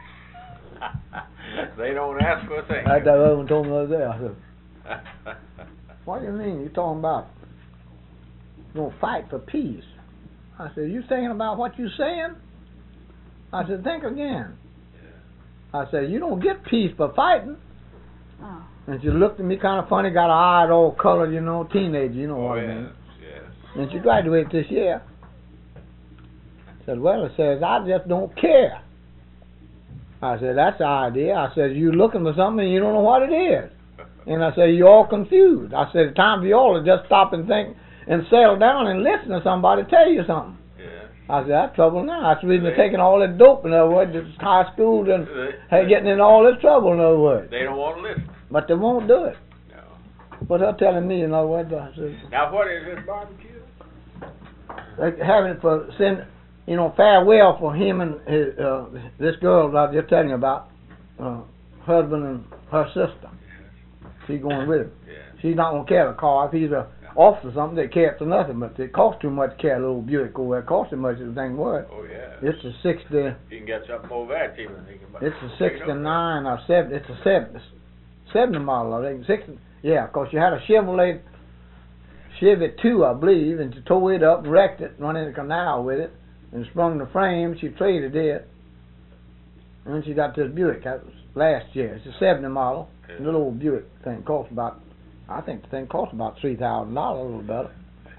They don't ask for a thing. Like that other one told me the other day. I said, what do you mean? You're talking about you're going to fight for peace. I said, you thinking about what you're saying? I said, think again. I said, you don't get peace by fighting. Oh. And she looked at me kind of funny, got her eyes all colored, you know, teenager, you know what I mean. And she graduated this year. I said, well, it says, I just don't care. I said, that's the idea. I said, you're looking for something and you don't know what it is. And I said, you're all confused. I said, it's time for you all to just stop and think and settle down and listen to somebody tell you something. Yeah. I said, that's trouble now. That's the reason they're taking all that dope, in other words, this high school and getting in all this trouble, in other words. They don't want to listen. But they won't do it. No. But they're telling me, in other words, I said, Now, what is this barbecue? they're having it for farewell for him and his, this girl that I was just telling you about, husband and her sister. She's going with him. Yeah. She's not going to carry the car. If he's a officer or something, they carry it for nothing, but it costs too much to carry a little Buick over there. It costs too much as the thing worth. Oh, yeah. It's a 60, You can get something over that cheaper than you can buy. it's a 69 or 70, it's a 70 model, I think. 60, yeah, because you had a Chevy 2, I believe, and she tore it up and wrecked it, run in the canal with it, and sprung the frame. She traded it, and then she got this Buick. That was last year. It's a 70 model. Okay. The little Buick thing cost about, I think the thing cost about $3,000, a little better.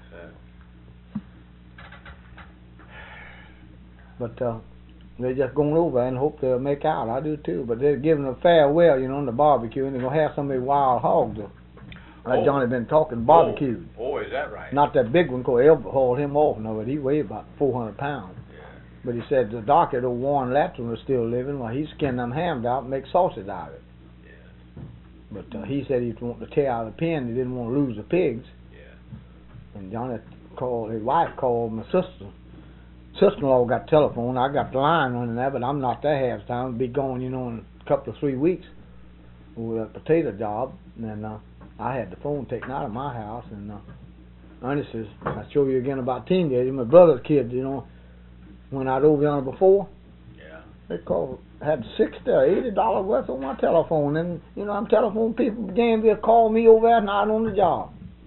But they're just going over and hope they'll make out. I do too. But they're giving a farewell, in the barbecue, and they're going to have some of these wild hogs, like Johnny been talking, barbecued. Oh, is that right? Not that big one, because Elbert hauled him off. No, but he weighed about 400 pounds. Yeah. But he said the doctor, the Warren Latson, was still living. Well, he skinned them hams out and make sausage out of it. Yeah. But he said he wanted to tear out the pen. He didn't want to lose the pigs. Yeah. And Johnny called, his wife called my sister-in-law got the telephone. I got the line running there, but I'm not there half the time. I'll be gone, in a couple of 3 weeks with a potato job. And I had the phone taken out of my house. And Ernest says, I'll show you again about teenagers. My brother's kids, when I'd over yonder before. Yeah. They had $60 or $80 worth on my telephone. And, I'm telephone people began to call me over there and I was on the job.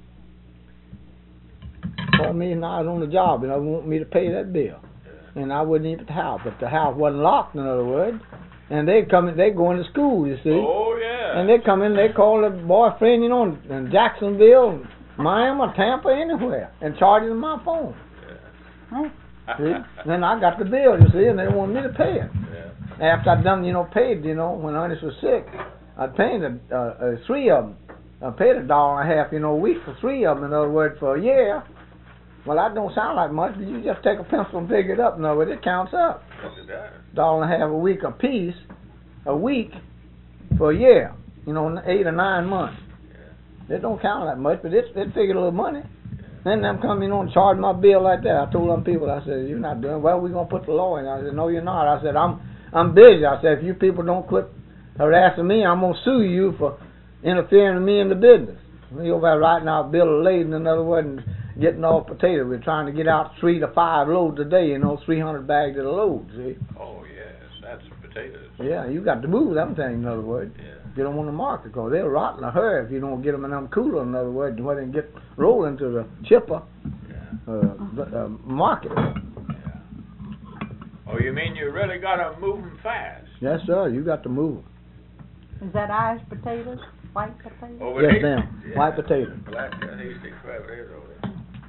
Call me and I was on the job, and they want me to pay that bill. And I wasn't even at the house, but the house wasn't locked, in other words. And they going to school, you see. Oh, yeah. And they come in, they call their boyfriend, in Jacksonville, Miami, Tampa, anywhere, and charge them my phone. Yeah. See? Then I got the bill, you see, and they wanted me to pay it. Yeah. After I'd done, paid, when Ernest was sick, I'd paid 3 of them. I paid $1.50, a week for 3 of them, in other words, for a year. Well, that don't sound like much, but you just take a pencil and figure it up. In other words, it counts up. Yes, it does. $1.50 a week a piece, a week for a year. 8 or 9 months. Yeah. It don't count that much, but it figured a little money. Then them come, and charge my bill like that. I told them people, I said, you're not doing well. We're gonna put the law in. I said, no, you're not. I said, I'm busy. I said, if you people don't quit harassing me, I'm gonna sue you for interfering with me in the business. We over there writing out a bill of lading, in other words, and getting off potatoes. We're trying to get out 3 to 5 loads a day, 300 bags at a load, see? Oh, yes, that's potatoes. Yeah, you got to move them things, in other words. Yeah. Get them on the market, because they'll rot in a hurry if you don't get them in them cooler, in other words, where they can get rolling to the chipper Yeah. market. Yeah. Oh, you mean you really got to move them fast? Yes, sir, you got to move 'em. Is that Irish potatoes? White potatoes? Over Yes, there? ma'am. White potato. Black, he sticks right there over there.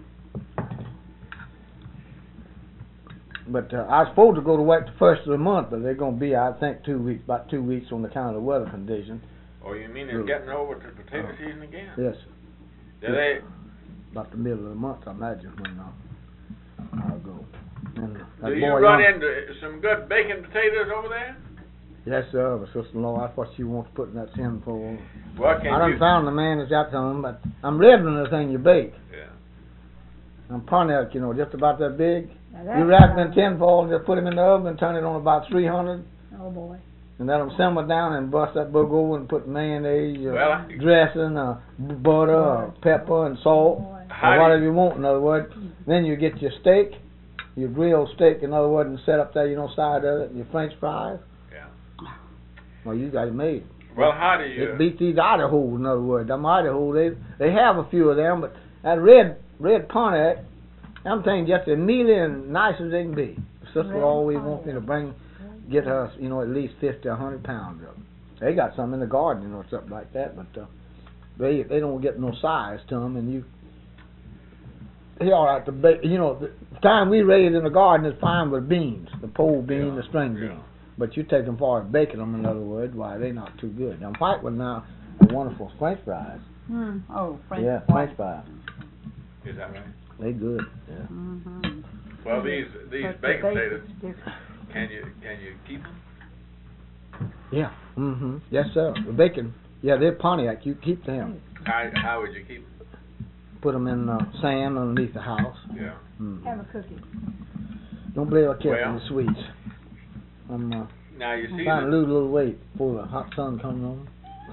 But I was supposed to go to work the first of the month, but they're going to be, I think, 2 weeks, about 2 weeks on account of the weather conditions. Oh, you mean it's getting over to potato season again? Yes, Do they? about the middle of the month, I imagine, when I'll go. And that Do you boy run young- into some good baking potatoes over there? Yes, sir, my sister-in-law, that's what she wants to put in that tin for. What can I done you? found the man that's got some, but I'm ready on the thing you bake. Yeah. I'm Pontiac, just about that big. Now You that's wrap them in not- tin foil, just put them in the oven and turn it on about 300, Oh, boy. and let them simmer down and bust that bug over and put mayonnaise, Well, dressing, butter, pepper, and salt, Boy. How or do whatever you want, in other words. Then you get your steak, your grilled steak, in other words, and set up there, side of it, and your French fries. Yeah. Well, you got it made. Well, how do you? It beat these Idaho, in other words. Them Idaho, they have a few of them, but that red Pontiac, I'm telling you, just as mealy and nice as they can be. Sister Red always Pontiac. wants me to get her, at least 50 or 100 pounds of them. They got some in the garden, or something like that, but they don't get no size to them, and they all right to bake. The time we raise in the garden is fine with beans, the pole bean, the string bean. Yeah. But you take them far as baking them, in other words, why, they not too good. Them white ones now are wonderful French fries. Oh, French Yeah, fries. French fries. Is that right? They good. Yeah. Mm-hmm. Well, these But baked the potatoes, bacon's different. can you keep them? Yeah. Mm-hmm. Yes, sir. The bacon. Yeah, they're Pontiac. You keep them. How would you keep them? Put them in sand underneath the house. Yeah. Have a cookie. Don't believe I kept Well- any sweets. I'm Now you see trying to the, lose a little weight before the hot sun comes on.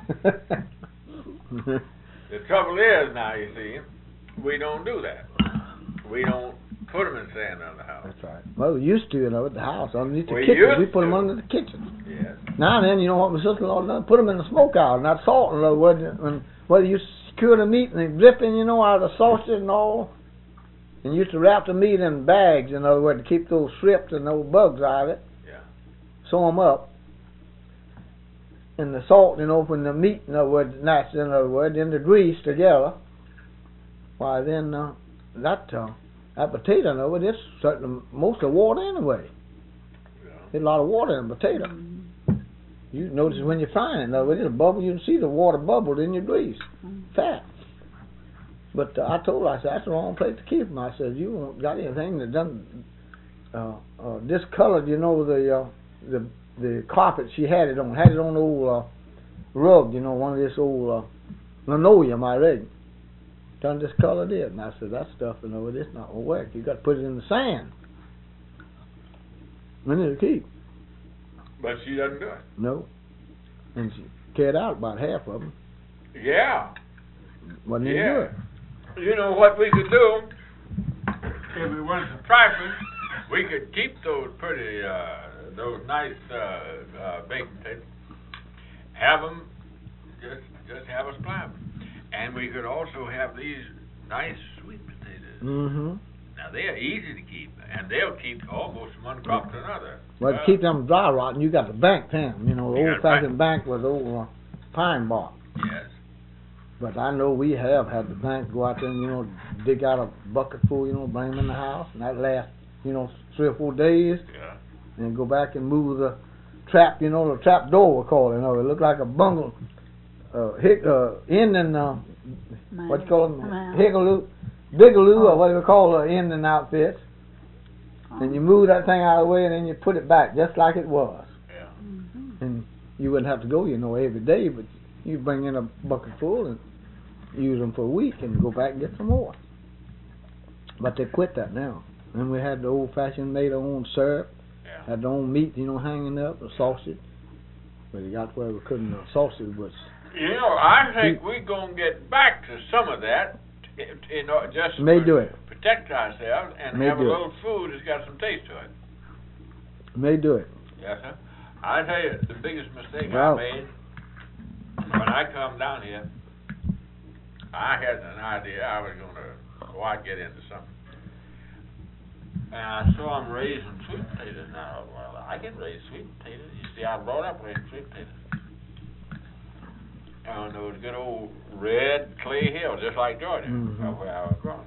the trouble is now you see, we don't do that. We don't put them in sand on the house. That's right. Well, we used to, at the house, underneath the We kitchen. used We put them to. under the kitchen. Yes. Now and then, you know what my sister-in-law done? Put them in the smokehouse, and that salt, in other words, and whether you secure the meat and they dripping, out of the sausage and all. And used to wrap the meat in bags, in other words, to keep those shrimps and those bugs out of it. Yeah. Sew them up. And the salt, when the meat, in other words, then the grease together. Why, then that potato, in other words, it's certainly mostly water anyway. Yeah. There's a lot of water in a potato. You notice when you're frying it, in other words, it'll bubble. You can see the water bubbled in your grease. Fat. But I told her, I said, that's the wrong place to keep them. I said, you won't got anything that done discolored, the carpet she had it on the old rug, one of this old linoleum I read. Done discolored it. And I said, that stuff, it's not gonna work. You got to put it in the sand. Then it'll keep. But she doesn't do it. No. And she carried out about half of them. Yeah. Wasn't any Yeah. good. You know what we could do if we weren't so trifling? We could keep those pretty, those nice baked potatoes. Have them, just have us fry them, and we could also have these nice sweet potatoes. Mm-hmm. Now they're easy to keep, and they'll keep almost from one crop to another. Well, to keep them dry rotting, you got the bank pan, the You got old-fashioned bank with old pine bark. Yes. But I know we have had the bank go out there and, dig out a bucket full, bring them in the house, and that lasts, 3 or 4 days, Yeah. and go back and move the trap, the trap door we call it, it looked like a bungle, Indian, what you call them, Higaloo, Bigaloo, or what do we call the Indian outfits, and you move that thing out of the way, and then you put it back, just like it was. Yeah. And you wouldn't have to go, every day, but you bring in a bucket full and use them for a week and go back and get some more. But they quit that now. And we had the old-fashioned made our own syrup, Yeah. had our own meat, hanging up, the sausage. But it got where we couldn't, sausage was... I think we're going to get back to some of that, just May do it. protect ourselves and May have a do it. little food that's got some taste to it. May do it. Yes, sir. I tell you, the biggest mistake Well- I made when I come down here, I had an idea I was going to, I'd get into something. And I saw them raising sweet potatoes. Now, well, I can raise sweet potatoes. You see, I brought up raising sweet potatoes. On those good old red clay hills, just like Georgia, where I was growing.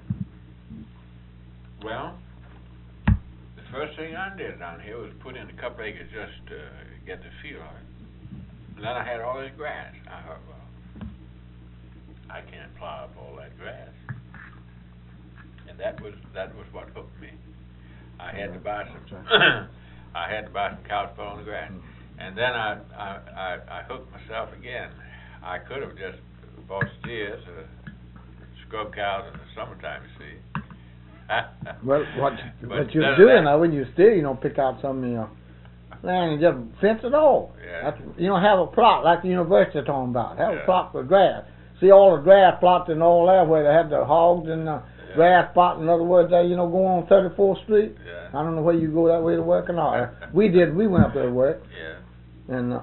Well, the first thing I did down here was put in a couple acres just to get the feel of it. And then I had all this grass. I thought, well, I can't plow up all that grass. And that was what hooked me. I had to buy some I had to buy some cows fell on the grass. And then I hooked myself again. I could have just bought steers or scrub cows in the summertime, you see. Well, what But you're none of doing that. now, when you still, pick out some of your land and just fence it all. Yeah. Have a plot like the university talking about. Have Yeah. a plot for grass. See all the grass plots and all that where they have the hogs and the grass plot. In other words, there, going on 34th Street. Yeah. I don't know where you go that way to work or not. We went up there to work, Yeah. and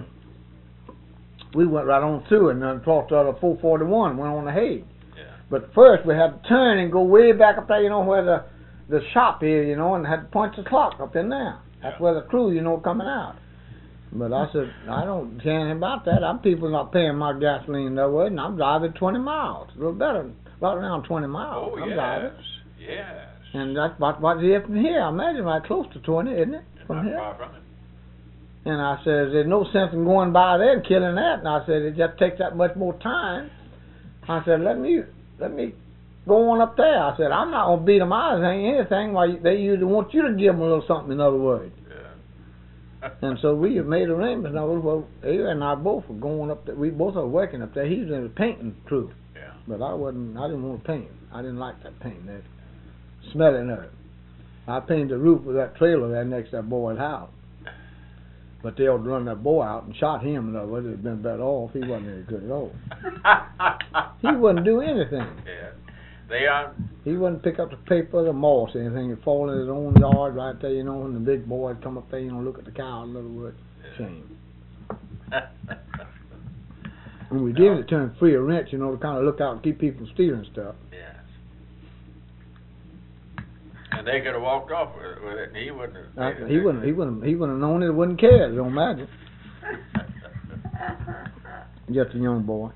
we went right on through and then crossed the other 441, went on the hay. Yeah. But first we had to turn and go way back up there, where the shop is, and had to punch the clock up in there. That's Yeah. where the crew, coming out. But I said, I don't care anything about that. I'm people not paying my gasoline that way, and I'm driving 20 miles. A little better, about around 20 miles. Oh, I'm yes. driving. Yes. And that's about what's here from here. I imagine right close to 20, isn't it? From Not here. far from it. And I said, there's no sense in going by there and killing that. And I said, it just takes that much more time. I said, let me go on up there. I said, I'm not going to beat them out of anything. Why they usually want you to give them a little something, in other words. Yeah. And so we have made arrangements. Now, well, Ava and I both were going up there. We both are working up there. He was in the painting crew. Yeah. But I didn't want to paint. I didn't like that paint. That smelling of it. I painted the roof of that trailer there next to that boy's house. But they ought to run that boy out and shot him, in other words. It would have been better off. He wasn't any good at all. He wouldn't do anything. Yeah. They are. He wouldn't pick up the paper, the moss, or anything. He'd fall in his own yard right there, you know, and the big boy would come up there, you know, look at the cow, in other words. Shame. And we did it to him free of rent, you know, to kind of look out and keep people from stealing stuff. Yes. And they could have walked off with it, and he wouldn't have. He wouldn't have known it. Wouldn't care. Don't matter. Just a young boy.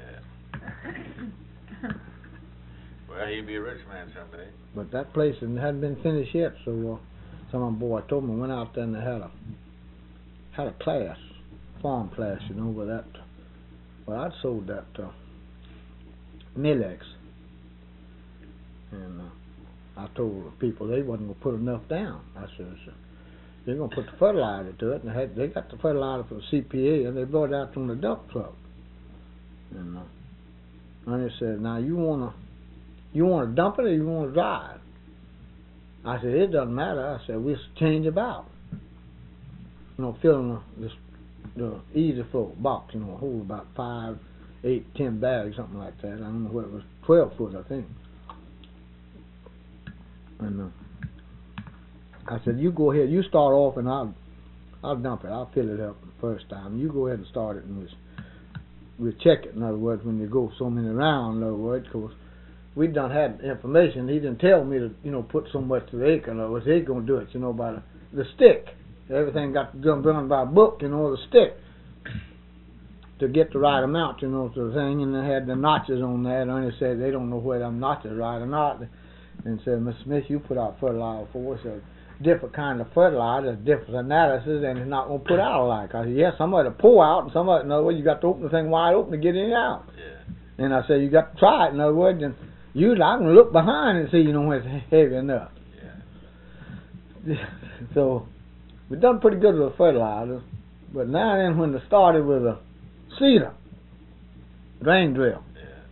Yeah. Well, he'd be a rich man someday. But that place hadn't been finished yet, so some of my boy told me went out there and they had a class, farm class, you know, with that. Well, I'd sold that Milex, and I told the people they wasn't going to put enough down. I said, they're going to put the fertilizer to it, and they got the fertilizer for the CPA, and they brought it out from the dump truck. And they said, now you want to dump it or you want to dry it? I said, it doesn't matter. I said, we'll change about. You know, filling the easy flow box, you know, hold about 5, 8, 10 bags, something like that. I don't know what it was, 12 foot, I think. And I said, you go ahead, you start off, and I'll dump it. I'll fill it up the first time. You go ahead and start it, and we'll check it. In other words, when you go so many rounds, in other words, because we done had information. He didn't tell me to, you know, put so much to the acre. In other words, he's going to do it, you know, by the stick. Everything got done by a book, you know, the stick. To get the right amount, you know, to the thing. And they had the notches on that. Ernie said they don't know whether them notches right or not. And said, Mr. Smith, you put out fertilizer for us. A different kind of fertilizer, different analysis, and it's not going to put out alike. I said, yes, some of it pour out, and some of it, in other words, you got to open the thing wide open to get it out. Yeah. And I said, you got to try it, in other words, and usually I can look behind and see, you know, when it's heavy enough. Yeah. So, we done pretty good with the fertilizer, but now and then when they started with a seeder, drain drill.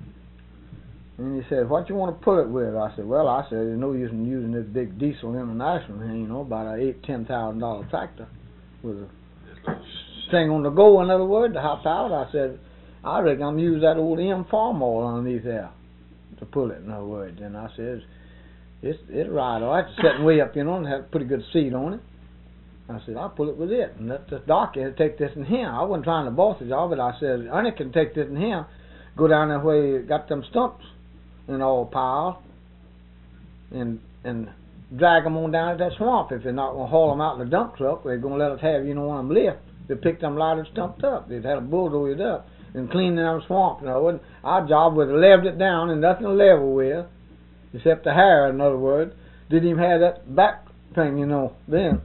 And he said, what you want to put it with? I said, well, there's no use in using this big Diesel International here, you know, about a $10,000 tractor with a thing on the go, in other words, to hop out. I said, I reckon I'm use that old M farm oil underneath there to pull it, in other words. And I said, it's right, all right. It's setting way up, you know, and have pretty good seed on it. I said, I'll pull it with it. And let the doctor take this in here. I wasn't trying to boss the job, but I said, Ernie can take this in here, go down there where you got them stumps in all pile, and drag them on down to that swamp. If they're not going to haul them out in the dump truck, they're going to let us have, you know, one of them lift. They pick them lighted stumped up. They'd had a bulldozer it up and clean them swamp. You know, our job was to level it down and nothing to level with, except the hair, in other words. Didn't even have that back thing, you know, then.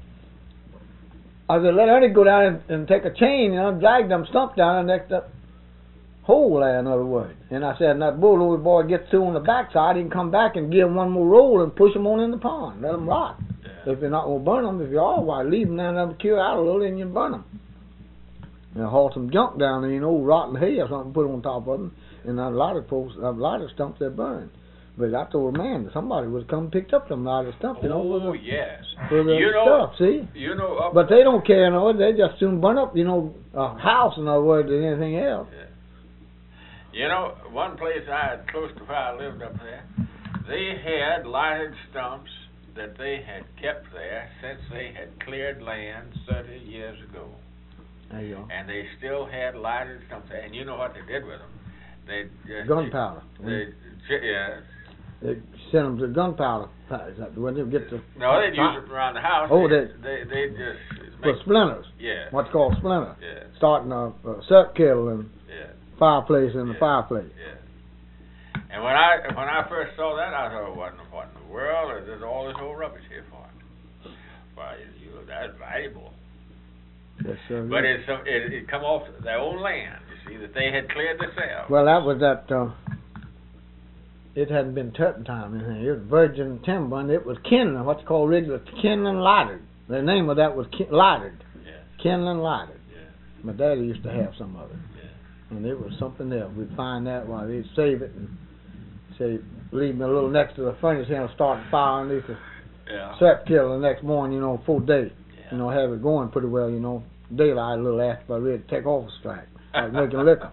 I said, let Ernie go down and take a chain, you know, drag them stumps down and next up hole there, in other words. And I said, and that bulldozer boy gets through on the backside, he can come back and give him one more roll and push them on in the pond. Let them rot. Yeah. If they're not going to burn them, if you are, why, leave them down there to cure out a little and you burn them. And haul some junk down there, you know, rotten hay or something, put on top of them. And a lot of folks, a lot of stumps they burn. But I told a man, somebody would come and picked up them lot of stumps, you know. Oh, yes. For the stuff, see? You know, but they don't care, in other words, they just soon burn up, you know, a house, in other words, than anything else. Yeah. You know, one place close to where I lived up there, they had lighted stumps that they had kept there since they had cleared land 30 years ago. There you go. And they still had lighted stumps there. And you know what they did with them? They just... Gunpowder. Yeah. They sent them to gunpowder. When they get to... No, they'd use it around the house. Oh, they just... For splinters. Yeah. What's called splinter. Yeah. Starting a circuit kettle and... Yeah. Fireplace in the fireplace. Yeah. And when I first saw that, I thought, what in the world is all this old rubbish here for? Well, that's valuable. Yes, sir. But it come off their own land, you see, that they had cleared themselves. Well, that was it hadn't been turpentine in here. It was virgin timber, and it was kindling, what's called regular kindling lighted. The name of that was lighted. Yeah. Kindling lighted. Yeah. My daddy used to have some of it. Yeah. And it was something else. We'd find that while they'd save it and say, leave me a little next to the furnace here and start the fire underneath the sap killer the next morning, full day. Yeah. Have it going pretty well, daylight a little after, but ready to take off a strike. I was making liquor.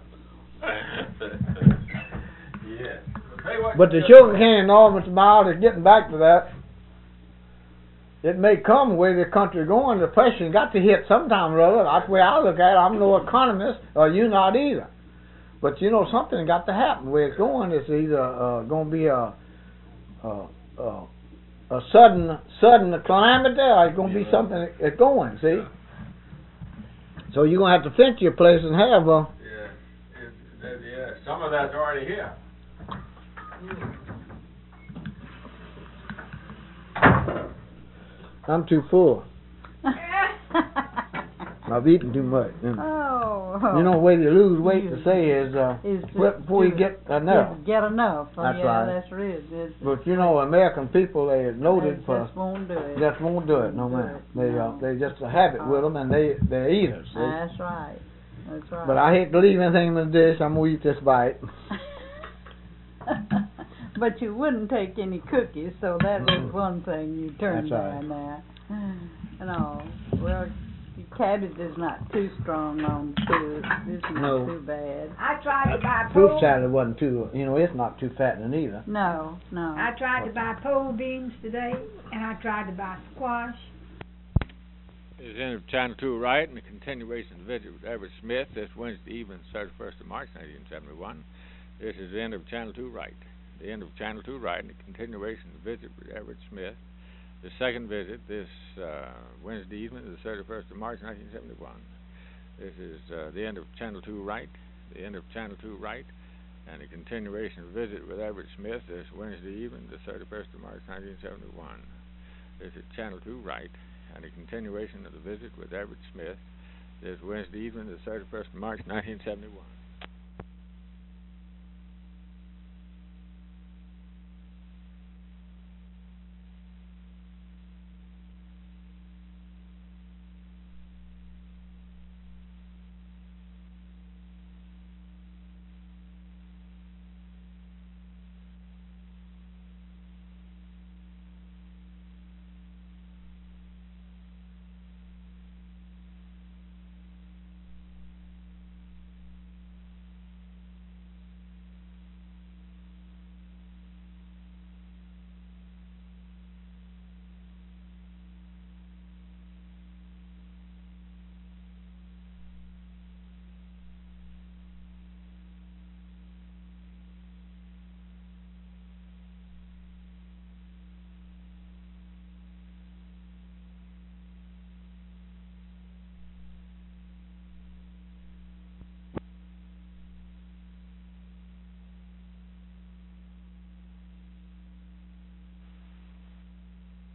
Yeah. But the sugar cane, Mr. Miles, is getting back to that. It may come the way the country going, the pressure got to hit sometime or other. That's the way I look at it. I'm no economist, or you not either. But something got to happen. The way it's going, it's either going to be a sudden calamity, or it's going to be something that's going. See, so you're going to have to fence your place and have a. Yeah, some of that's already here. I'm too full. I've eaten too much. Oh. The way you lose weight to say is before you get enough. Get enough. That's yeah, right. That's it. But American people, they're noted for just won't do it. Just won't do it, no man. They just a habit with them, and they're eaters. See? That's right. That's right. But I hate to leave anything in the dish. I'm gonna eat this bite. But you wouldn't take any cookies, so that was one thing you turned down there. No, well, cabbage is not too strong on food. It's not too bad. I tried to buy fruit salad wasn't too. It's not too fattening either. No. I tried to buy pole beans today, and I tried to buy squash. This is the end of Channel 2 Right, and the continuation of the visit with Everett Smith this Wednesday evening, 31st of March, 1971. This is the end of Channel 2 Right. The end of Channel 2 Right, and the continuation of the visit with Everett Smith. The second visit this Wednesday evening, the 31st of March, 1971. This is the end of Channel 2 Right, the end of Channel 2 Right, and the continuation of the visit with Everett Smith this Wednesday evening, the 31st of March, 1971. This is Channel 2 Right, and the continuation of the visit with Everett Smith this Wednesday evening, the 31st of March, 1971.